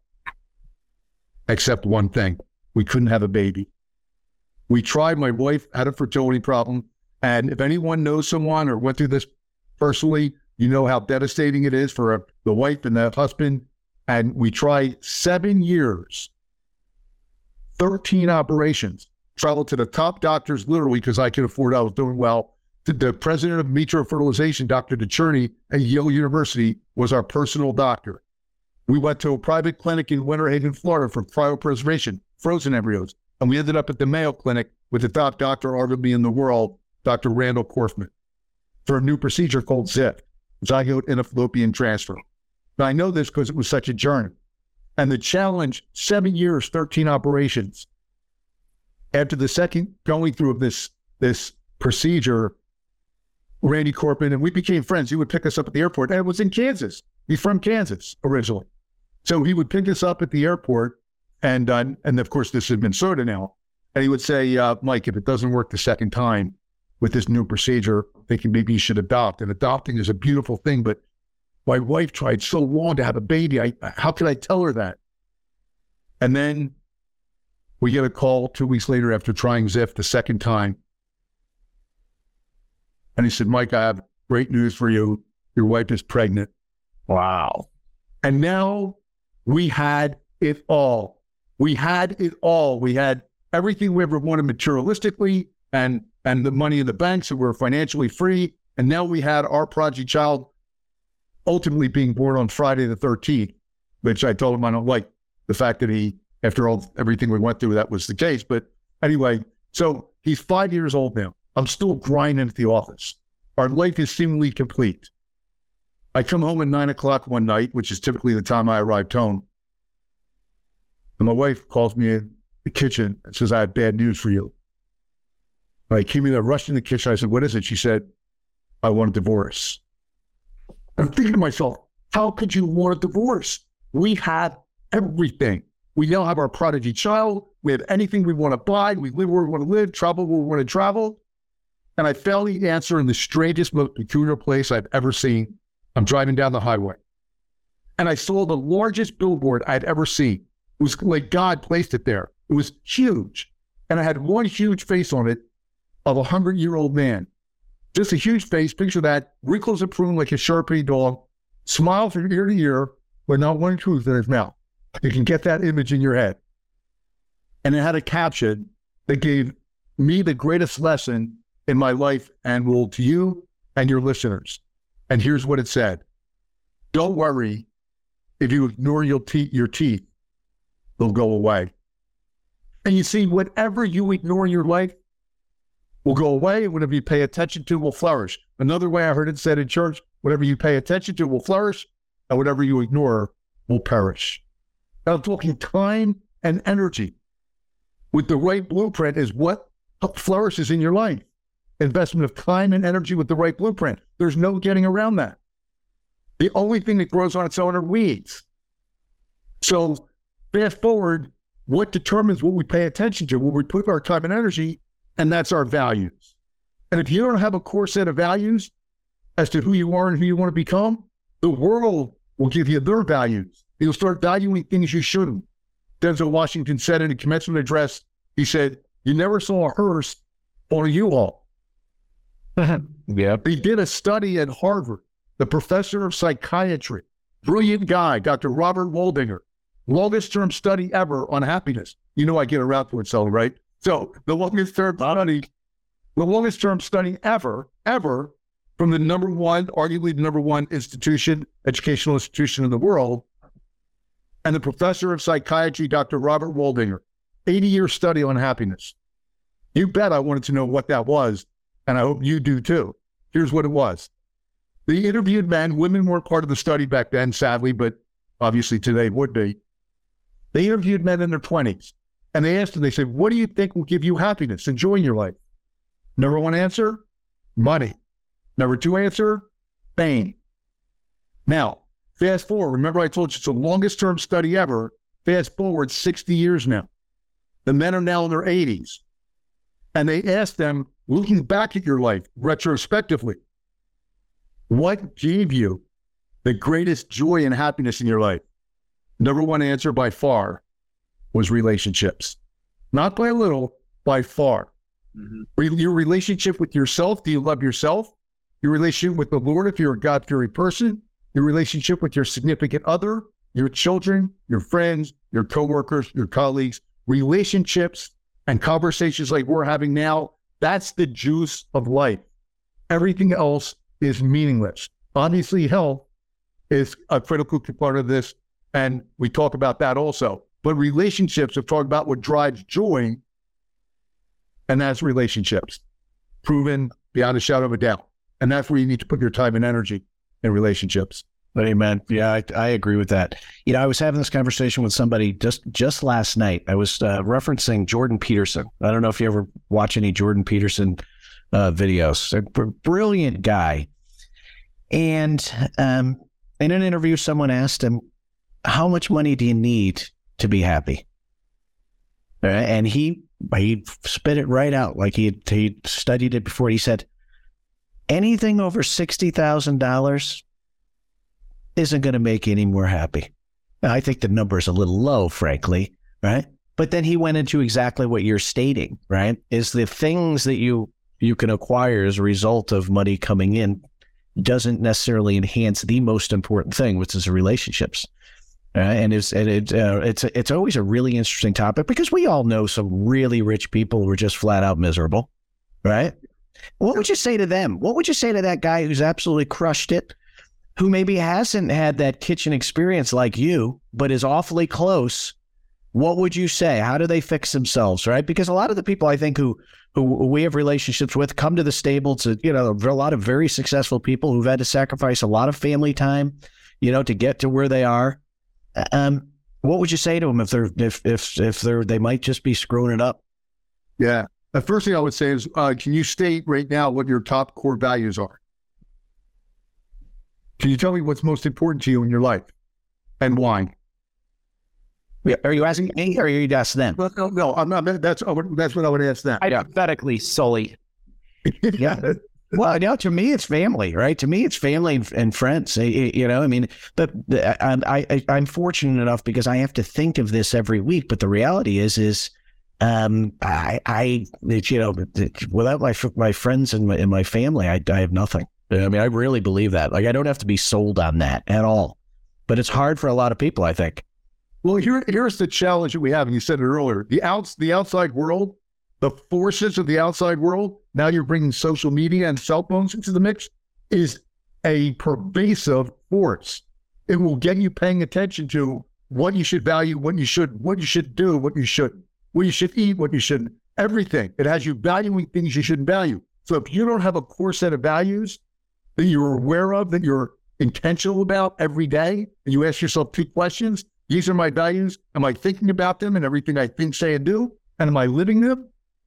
except one thing. We couldn't have a baby. We tried. My wife had a fertility problem. And if anyone knows someone or went through this personally, you know how devastating it is for the wife and the husband. And we tried 7 years, 13 operations. traveled to the top doctors, literally, because I could afford it. I was doing well. The president of Metro Fertilization, Dr. DeCherney at Yale University, was our personal doctor. We went to a private clinic in Winter Haven, Florida for cryopreservation, frozen embryos. And we ended up at the Mayo Clinic with the top doctor arguably in the world, Dr. Randall Korfman, for a new procedure called ZIF, zygote inter-fallopian transfer. Now, I know this because it was such a journey. And the challenge, 7 years, 13 operations. After the second going through of this procedure, Randy Korfman, and we became friends. He would pick us up at the airport, and it was in Kansas. He's from Kansas originally. So he would pick us up at the airport, and of course, this is Minnesota now. And he would say, Mike, if it doesn't work the second time with this new procedure, thinking maybe you should adopt. And adopting is a beautiful thing, but my wife tried so long to have a baby. How could I tell her that? And then we get a call 2 weeks later after trying ZIF the second time. And he said, Mike, I have great news for you. Your wife is pregnant. Wow. And now we had it all. We had it all. We had everything we ever wanted materialistically and the money in the bank, so we're financially free. And now we had our prodigy child ultimately being born on Friday the 13th, which I told him I don't like the fact that he, after everything we went through, that was the case. But anyway, so he's 5 years old now. I'm still grinding at the office. Our life is seemingly complete. I come home at 9 o'clock one night, which is typically the time I arrived home. And my wife calls me in the kitchen and says, I have bad news for you. I came in, I rushed in the kitchen. I said, what is it? She said, I want a divorce. I'm thinking to myself, how could you want a divorce? We have everything. We now have our prodigy child. We have anything we want to buy. We live where we want to live, travel where we want to travel. And I found the answer in the strangest, most peculiar place I've ever seen. I'm driving down the highway. And I saw the largest billboard I'd ever seen. It was like God placed it there. It was huge. And I had one huge face on it of a 100-year-old man. Just a huge face. Picture that. Wrinkles and prune like a Sharpie dog. Smile from ear to ear, but not one tooth in his mouth. You can get that image in your head. And it had a caption that gave me the greatest lesson in my life and will to you and your listeners. And here's what it said. Don't worry if you ignore your teeth, they'll go away. And you see, whatever you ignore in your life will go away, and whatever you pay attention to will flourish. Another way I heard it said in church, whatever you pay attention to will flourish, and whatever you ignore will perish. Now, I'm talking time and energy. With the right blueprint is what flourishes in your life. Investment of time and energy with the right blueprint. There's no getting around that. The only thing that grows on its own are weeds. So fast forward, what determines what we pay attention to, where we put our time and energy, and that's our values. And if you don't have a core set of values as to who you are and who you want to become, the world will give you their values. You'll start valuing things you shouldn't. Denzel Washington said in a commencement address, he said, you never saw a hearse on a U-Haul. Yep. He did a study at Harvard, the professor of psychiatry, brilliant guy, Dr. Robert Waldinger, longest term study ever on happiness. You know I get around to it, Sully, right? So the longest term study ever from the arguably the number one educational institution in the world, and the professor of psychiatry, Dr. Robert Waldinger, 80-year study on happiness. You bet I wanted to know what that was, and I hope you do too. Here's what it was. They interviewed men. Women weren't part of the study back then, sadly, but obviously today would be. They interviewed men in their 20s, and they asked them, they said, what do you think will give you happiness, enjoying your life? Number one answer, money. Number two answer, fame. Now, fast forward, remember I told you it's the longest term study ever. Fast forward 60 years now. The men are now in their 80s. And they asked them, looking back at your life retrospectively, what gave you the greatest joy and happiness in your life? Number one answer by far was relationships. Not by a little, by far. Mm-hmm. Your relationship with yourself, do you love yourself? Your relationship with the Lord, if you're a God-fearing person. Your relationship with your significant other, your children, your friends, your coworkers, your colleagues. Relationships and conversations like we're having now, that's the juice of life. Everything else is meaningless. Obviously, health is a critical part of this, and we talk about that also. But relationships, we've talked about what drives joy, and that's relationships. Proven beyond a shadow of a doubt. And that's where you need to put your time and energy in relationships. Amen. Yeah, I agree with that. You know, I was having this conversation with somebody just last night. I was referencing Jordan Peterson. I don't know if you ever watch any Jordan Peterson videos. A brilliant guy. And in an interview, someone asked him, how much money do you need to be happy? And he spit it right out like he studied it before. He said, anything over $60,000 isn't going to make you any more happy. Now, I think the number is a little low, frankly, right? But then he went into exactly what you're stating, right? Is the things that you can acquire as a result of money coming in doesn't necessarily enhance the most important thing, which is the relationships. And it's always a really interesting topic because we all know some really rich people who are just flat out miserable, right? What would you say to them? What would you say to that guy who's absolutely crushed it, who maybe hasn't had that kitchen experience like you, but is awfully close? What would you say? How do they fix themselves, right? Because a lot of the people I think who we have relationships with come to the stable to, you know, a lot of very successful people who've had to sacrifice a lot of family time, you know, to get to where they are. What would you say to them if they might just be screwing it up? Yeah. The first thing I would say is, can you state right now what your top core values are? Can you tell me what's most important to you in your life and why? Are you asking me or are you asking them? No, I'm not. That's what I would ask them. Hypothetically, Sully. Yeah. Well, no, to me, it's family, right? To me, it's family and friends, you know, I mean, but I'm fortunate enough because I have to think of this every week. But the reality is you know, without my friends and my family, I have nothing. I mean, I really believe that. Like, I don't have to be sold on that at all. But it's hard for a lot of people, I think. Well, here's the challenge that we have, and you said it earlier. The outside world, the forces of the outside world, now you're bringing social media and cell phones into the mix, is a pervasive force. It will get you paying attention to what you should value, what you should do, what you should eat, what you shouldn't, everything. It has you valuing things you shouldn't value. So if you don't have a core set of values that you're aware of, that you're intentional about every day, and you ask yourself 2 questions, these are my values. Am I thinking about them and everything I think, say, and do? And am I living them?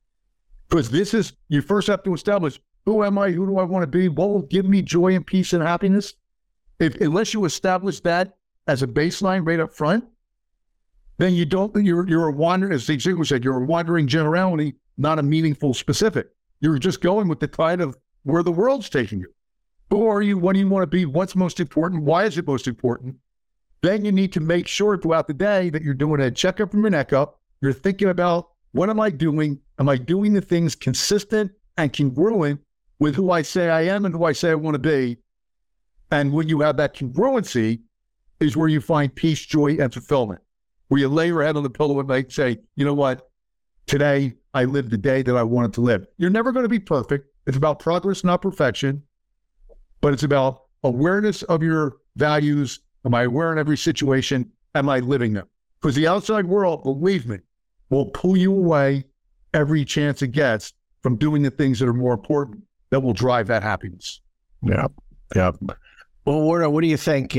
Because you first have to establish, who am I? Who do I want to be? What will give me joy and peace and happiness? Unless you establish that as a baseline right up front, then you're a wandering, as Zig Ziglar said, you're a wandering generality, not a meaningful specific. You're just going with the tide of where the world's taking you. Who are you? What do you want to be? What's most important? Why is it most important? Then you need to make sure throughout the day that you're doing a checkup from your neck up. You're thinking about, what am I doing? Am I doing the things consistent and congruent with who I say I am and who I say I want to be? And when you have that congruency is where you find peace, joy, and fulfillment. Where you lay your head on the pillow at night and say, you know what? Today, I lived the day that I wanted to live. You're never going to be perfect. It's about progress, not perfection. But it's about awareness of your values. Am I aware in every situation? Am I living them? Because the outside world, believe me, will pull you away every chance it gets from doing the things that are more important that will drive that happiness. Yeah. Yeah. Well, Warner, what do you think?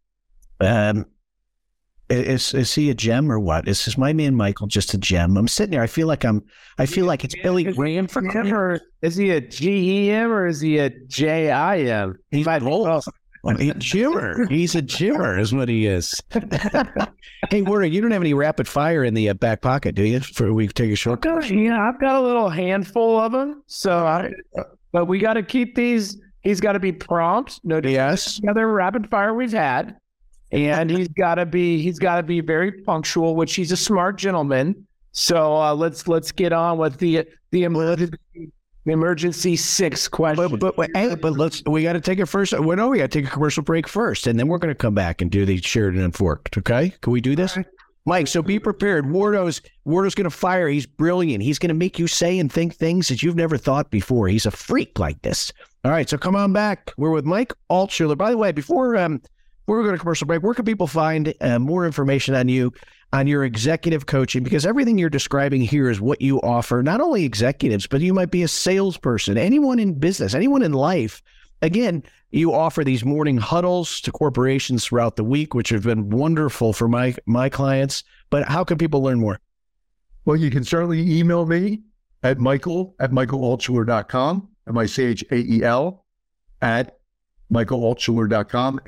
Is he a gem or what? Is my man Michael just a gem? I'm sitting there. I feel like it's Billy Graham for or is he a GEM or is he a JIM? He's both. He's a gymmer. He's a gymmer is what he is. Hey, Warner, you don't have any rapid fire in the back pocket, do you? For we take a short. I've got a little handful of them. But we got to keep these. He's got to be prompt. No, yes. The other rapid fire we've had, and he's got to be very punctual, which he's a smart gentleman. So let's get on with the emergency 6 question. But we got to take it first. Well, no, we got to take a commercial break first, and then we're going to come back and do the Sheridan Unforked. Okay? Can we do this? Mike, so be prepared. Wardo's going to fire. He's brilliant. He's going to make you say and think things that you've never thought before. He's a freak like this. All right, so come on back. We're with Mike Altshuler. By the way, before we go to commercial break, where can people find more information on you, on your executive coaching? Because everything you're describing here is what you offer, not only executives, but you might be a salesperson, anyone in business, anyone in life. Again, you offer these morning huddles to corporations throughout the week, which have been wonderful for my clients. But how can people learn more? Well, you can certainly email me at michael@michaelaltshuler.com, MICHAEL at michaelaltshuler.com,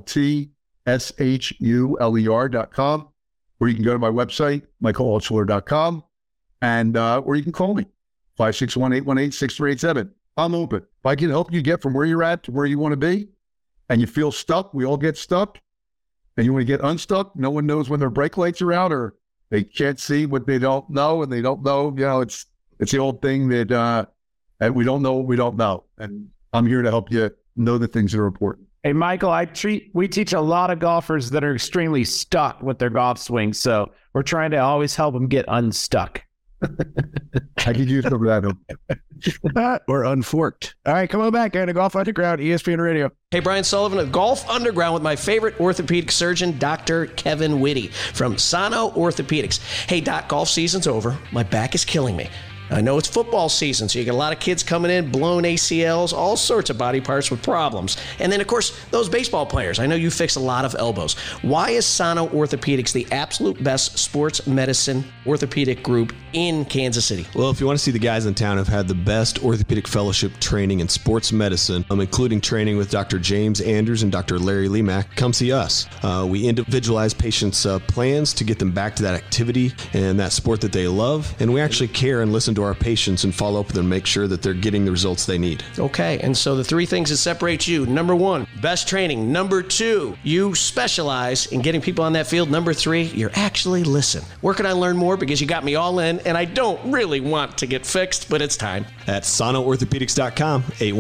ALTSHULER.com, or you can go to my website, michaelaltshuler.com, and or you can call me, 561-818-6387. I'm open. If I can help you get from where you're at to where you want to be, and you feel stuck, we all get stuck, and you want to get unstuck, no one knows when their brake lights are out, or they can't see what they don't know, and they don't know, it's the old thing that we don't know what we don't know. And I'm here to help you know the things that are important. Hey, Michael, we teach a lot of golfers that are extremely stuck with their golf swing, so we're trying to always help them get unstuck. I could use some of that. Or unforked. All right, come on back here to Golf Underground, ESPN Radio. Hey, Brian Sullivan of Golf Underground with my favorite orthopedic surgeon, Dr. Kevin Whitty from Sano Orthopedics. Hey, Doc, golf season's over. My back is killing me. I know it's football season, so you get a lot of kids coming in, blown ACLs, all sorts of body parts with problems. And then, of course, those baseball players. I know you fix a lot of elbows. Why is Sano Orthopedics the absolute best sports medicine orthopedic group in Kansas City? Well, if you want to see the guys in town who've had the best orthopedic fellowship training in sports medicine, including training with Dr. James Andrews and Dr. Larry Lemack, come see us. We individualize patients' plans to get them back to that activity and that sport that they love. And we actually care and listen to our patients and follow up with them, make sure that they're getting the results they need. Okay, and so the three things that separate you: number one, best training; number two, you specialize in getting people on that field; number three, you're actually listen. Where can I learn more? Because you got me all in, and I don't really want to get fixed, but it's time. At SanoOrthopedics.com,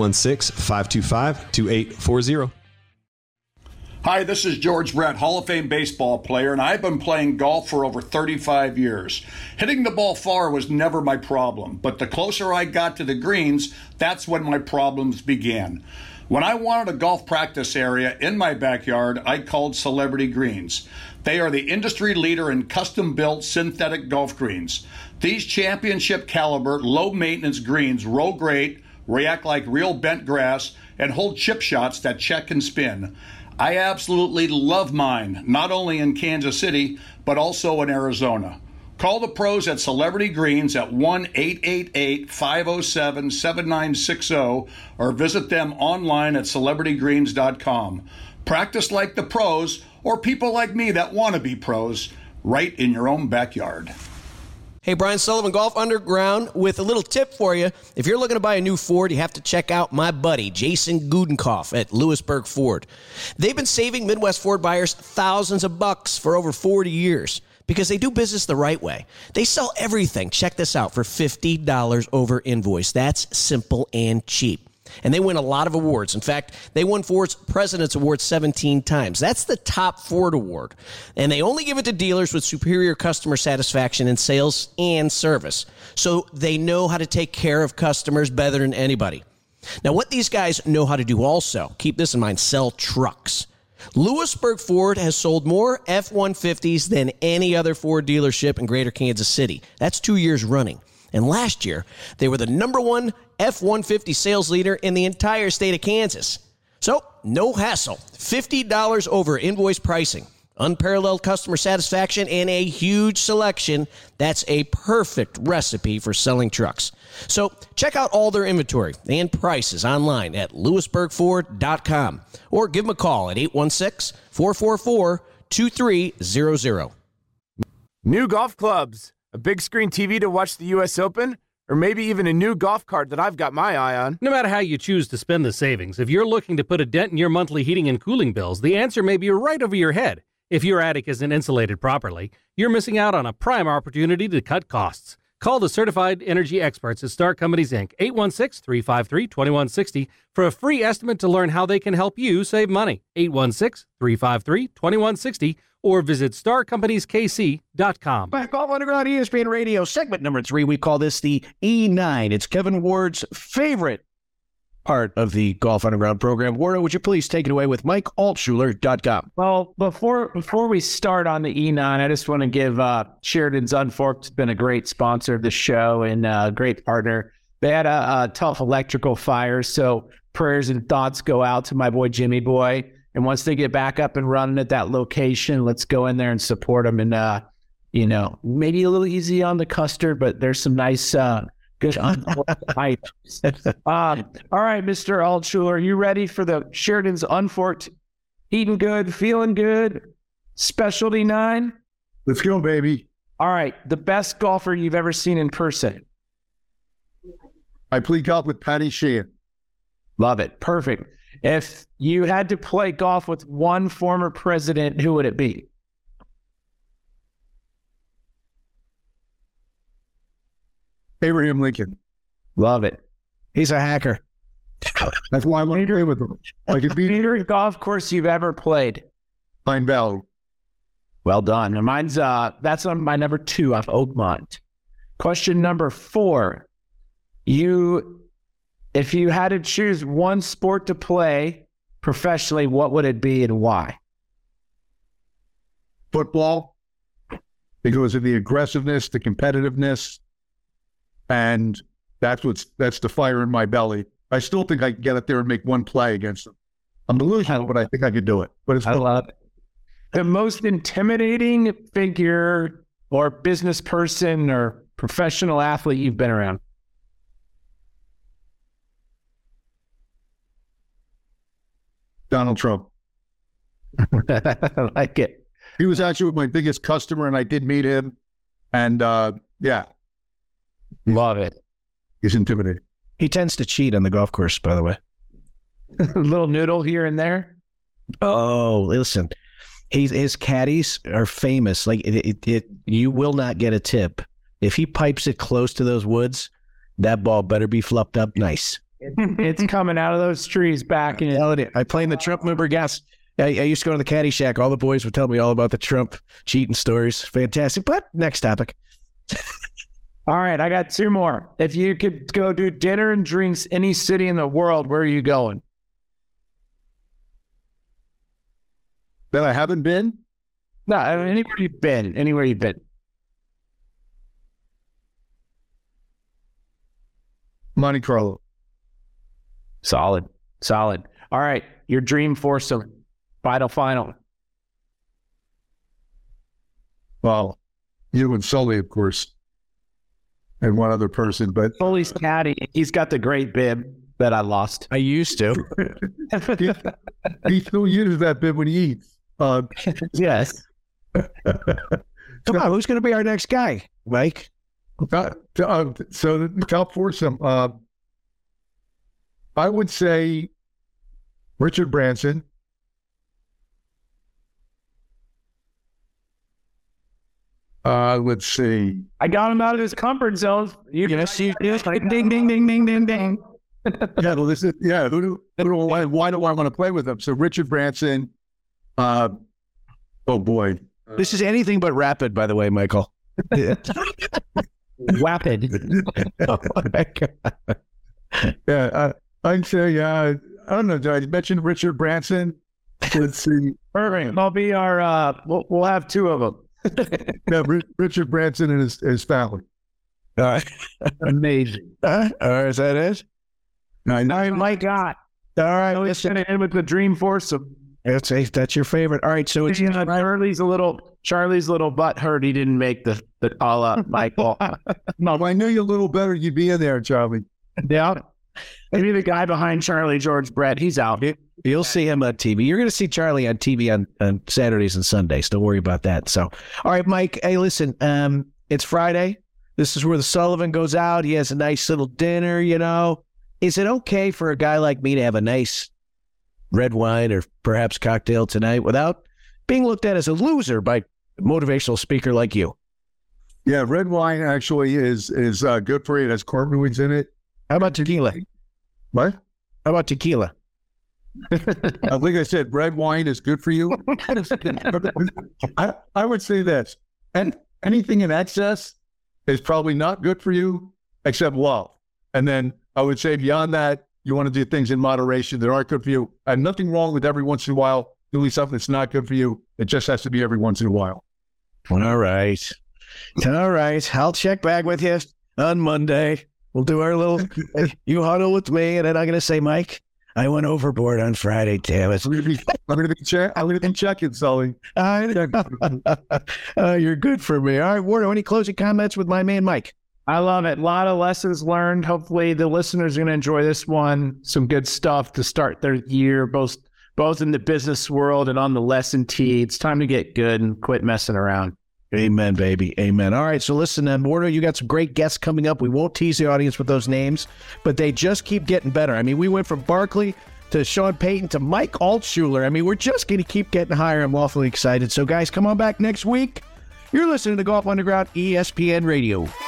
816-525-2840. Hi, this is George Brett, Hall of Fame baseball player, and I've been playing golf for over 35 years. Hitting the ball far was never my problem, but the closer I got to the greens, that's when my problems began. When I wanted a golf practice area in my backyard, I called Celebrity Greens. They are the industry leader in custom-built synthetic golf greens. These championship caliber, low-maintenance greens roll great, react like real bent grass, and hold chip shots that check and spin. I absolutely love mine, not only in Kansas City, but also in Arizona. Call the pros at Celebrity Greens at 1-888-507-7960 or visit them online at celebritygreens.com. Practice like the pros, or people like me that want to be pros, right in your own backyard. Hey, Brian Sullivan, Golf Underground, with a little tip for you. If you're looking to buy a new Ford, you have to check out my buddy, Jason Gudenkauf at Lewisburg Ford. They've been saving Midwest Ford buyers thousands of bucks for over 40 years because they do business the right way. They sell everything, check this out, for $50 over invoice. That's simple and cheap. And they win a lot of awards. In fact, they won Ford's President's Award 17 times. That's the top Ford award. And they only give it to dealers with superior customer satisfaction in sales and service. So they know how to take care of customers better than anybody. Now, what these guys know how to do also, keep this in mind, sell trucks. Lewisburg Ford has sold more F-150s than any other Ford dealership in greater Kansas City. That's 2 years running. And last year, they were the number one F-150 sales leader in the entire state of Kansas. So, no hassle. $50 over invoice pricing, unparalleled customer satisfaction, and a huge selection. That's a perfect recipe for selling trucks. So, check out all their inventory and prices online at lewisburgford.com or give them a call at 816-444-2300. New golf clubs, a big screen TV to watch the U.S. Open, or maybe even a new golf cart that I've got my eye on. No matter how you choose to spend the savings, if you're looking to put a dent in your monthly heating and cooling bills, the answer may be right over your head. If your attic isn't insulated properly, you're missing out on a prime opportunity to cut costs. Call the certified energy experts at Star Companies, Inc., 816-353-2160 for a free estimate to learn how they can help you save money. 816-353-2160 or visit starcompaneskc.com. Back off Underground ESPN Radio, segment number 3. We call this the E9. It's Kevin Ward's favorite part of the Golf Underground program. Wardo, would you please take it away with MikeAltshuler.com? Well, before we start on the E9, I just want to give Sheridan's Unforked been a great sponsor of the show and a great partner. They had a tough electrical fire, so prayers and thoughts go out to my boy Jimmy Boy. And once they get back up and running at that location, let's go in there and support them. And, maybe a little easy on the custard, but there's some nice good pipes. All right, Mr. Altshuler, you ready for the Sheridan's Unforked Eating Good, Feeling Good Specialty 9? Let's go, baby. All right, the best golfer you've ever seen in person. I play golf with Patty Sheehan. Love it. Perfect. If you had to play golf with one former president, who would it be? Abraham Lincoln. Love it. He's a hacker. That's why I want to play with him. Like a favorite golf course you've ever played? Pine Valley. Well done. And mine's that's on my number 2 off Oakmont. Question number 4. If you had to choose one sport to play professionally, what would it be and why? Football, because of the aggressiveness, the competitiveness, and that's the fire in my belly. I still think I can get up there and make one play against them. I'm delusional, but I think I could do it. But it's I love it. The most intimidating figure or business person or professional athlete you've been around? Donald Trump. I like it. He was actually my biggest customer, and I did meet him. And yeah. Love it. He's intimidating. He tends to cheat on the golf course, by the way. A little noodle here and there. Oh, listen. His caddies are famous. Like you will not get a tip. If he pipes it close to those woods, that ball better be fluffed up nice. It's coming out of those trees back in it. I play in the Trump member gas. I used to go to the caddy shack. All the boys would tell me all about the Trump cheating stories. Fantastic. But next topic. All right, I got 2 more. If you could go do dinner and drinks any city in the world, where are you going? That I haven't been? No, anywhere you've been. Anywhere you've been. Monte Carlo. Solid. All right, your dream foursome. Final. Well, you and Sully, of course, and one other person, but Sully's caddy. He's got the great bib that I lost. I used to. he still uses that bib when he eats. Yes. Come on, who's going to be our next guy, Mike? So the top foursome, I would say Richard Branson. Let's see. I got him out of his comfort zone. Yes, you did. Like ding, ding, ding, ding, ding, ding. Yeah, well, this is why do I want to play with him? So Richard Branson. Oh boy, this is anything but rapid, by the way, Michael. Rapid. Oh my God. Yeah, I'd say I don't know. Did I mention Richard Branson? Let's see. Perfect. I'll be our. We'll have 2 of them. Yeah, Richard Branson and his family. All right. Amazing. All right, is that it? Oh my God. All right. It's going to end with the dream foursome. That's your favorite. All right, so it's Charlie's little butt hurt. He didn't make the call up, Michael. No, if I knew you a little better, you'd be in there, Charlie. Yeah. Maybe the guy behind Charlie, George Brett, he's out. You'll see him on TV. You're going to see Charlie on TV on Saturdays and Sundays. Don't worry about that. So, all right, Mike. Hey, listen. It's Friday. This is where the Sullivan goes out. He has a nice little dinner. Is it okay for a guy like me to have a nice red wine or perhaps cocktail tonight without being looked at as a loser by a motivational speaker like you? Yeah, red wine actually is good for you. It has carbohydrates in it. How about tequila? What? How about tequila? Like I said, red wine is good for you. I would say this, and anything in excess is probably not good for you, except love. And then I would say beyond that, you want to do things in moderation that aren't good for you. And nothing wrong with every once in a while doing something that's not good for you. It just has to be every once in a while. All right. All right. I'll check back with you on Monday. We'll do our little, you huddle with me, and then I'm going to say, Mike, I went overboard on Friday, damn it. I'm going to be checking, Sully. You're good for me. All right, Wardo, any closing comments with my man, Mike? I love it. A lot of lessons learned. Hopefully the listeners are going to enjoy this one. Some good stuff to start their year, both in the business world and on the lesson tee. It's time to get good and quit messing around. Amen, baby. Amen. All right, so listen, Wardo, you got some great guests coming up. We won't tease the audience with those names, but they just keep getting better. I mean, we went from Barkley to Sean Payton to Mike Altshuler. I mean, we're just going to keep getting higher. I'm awfully excited. So, guys, come on back next week. You're listening to Golf Underground ESPN Radio.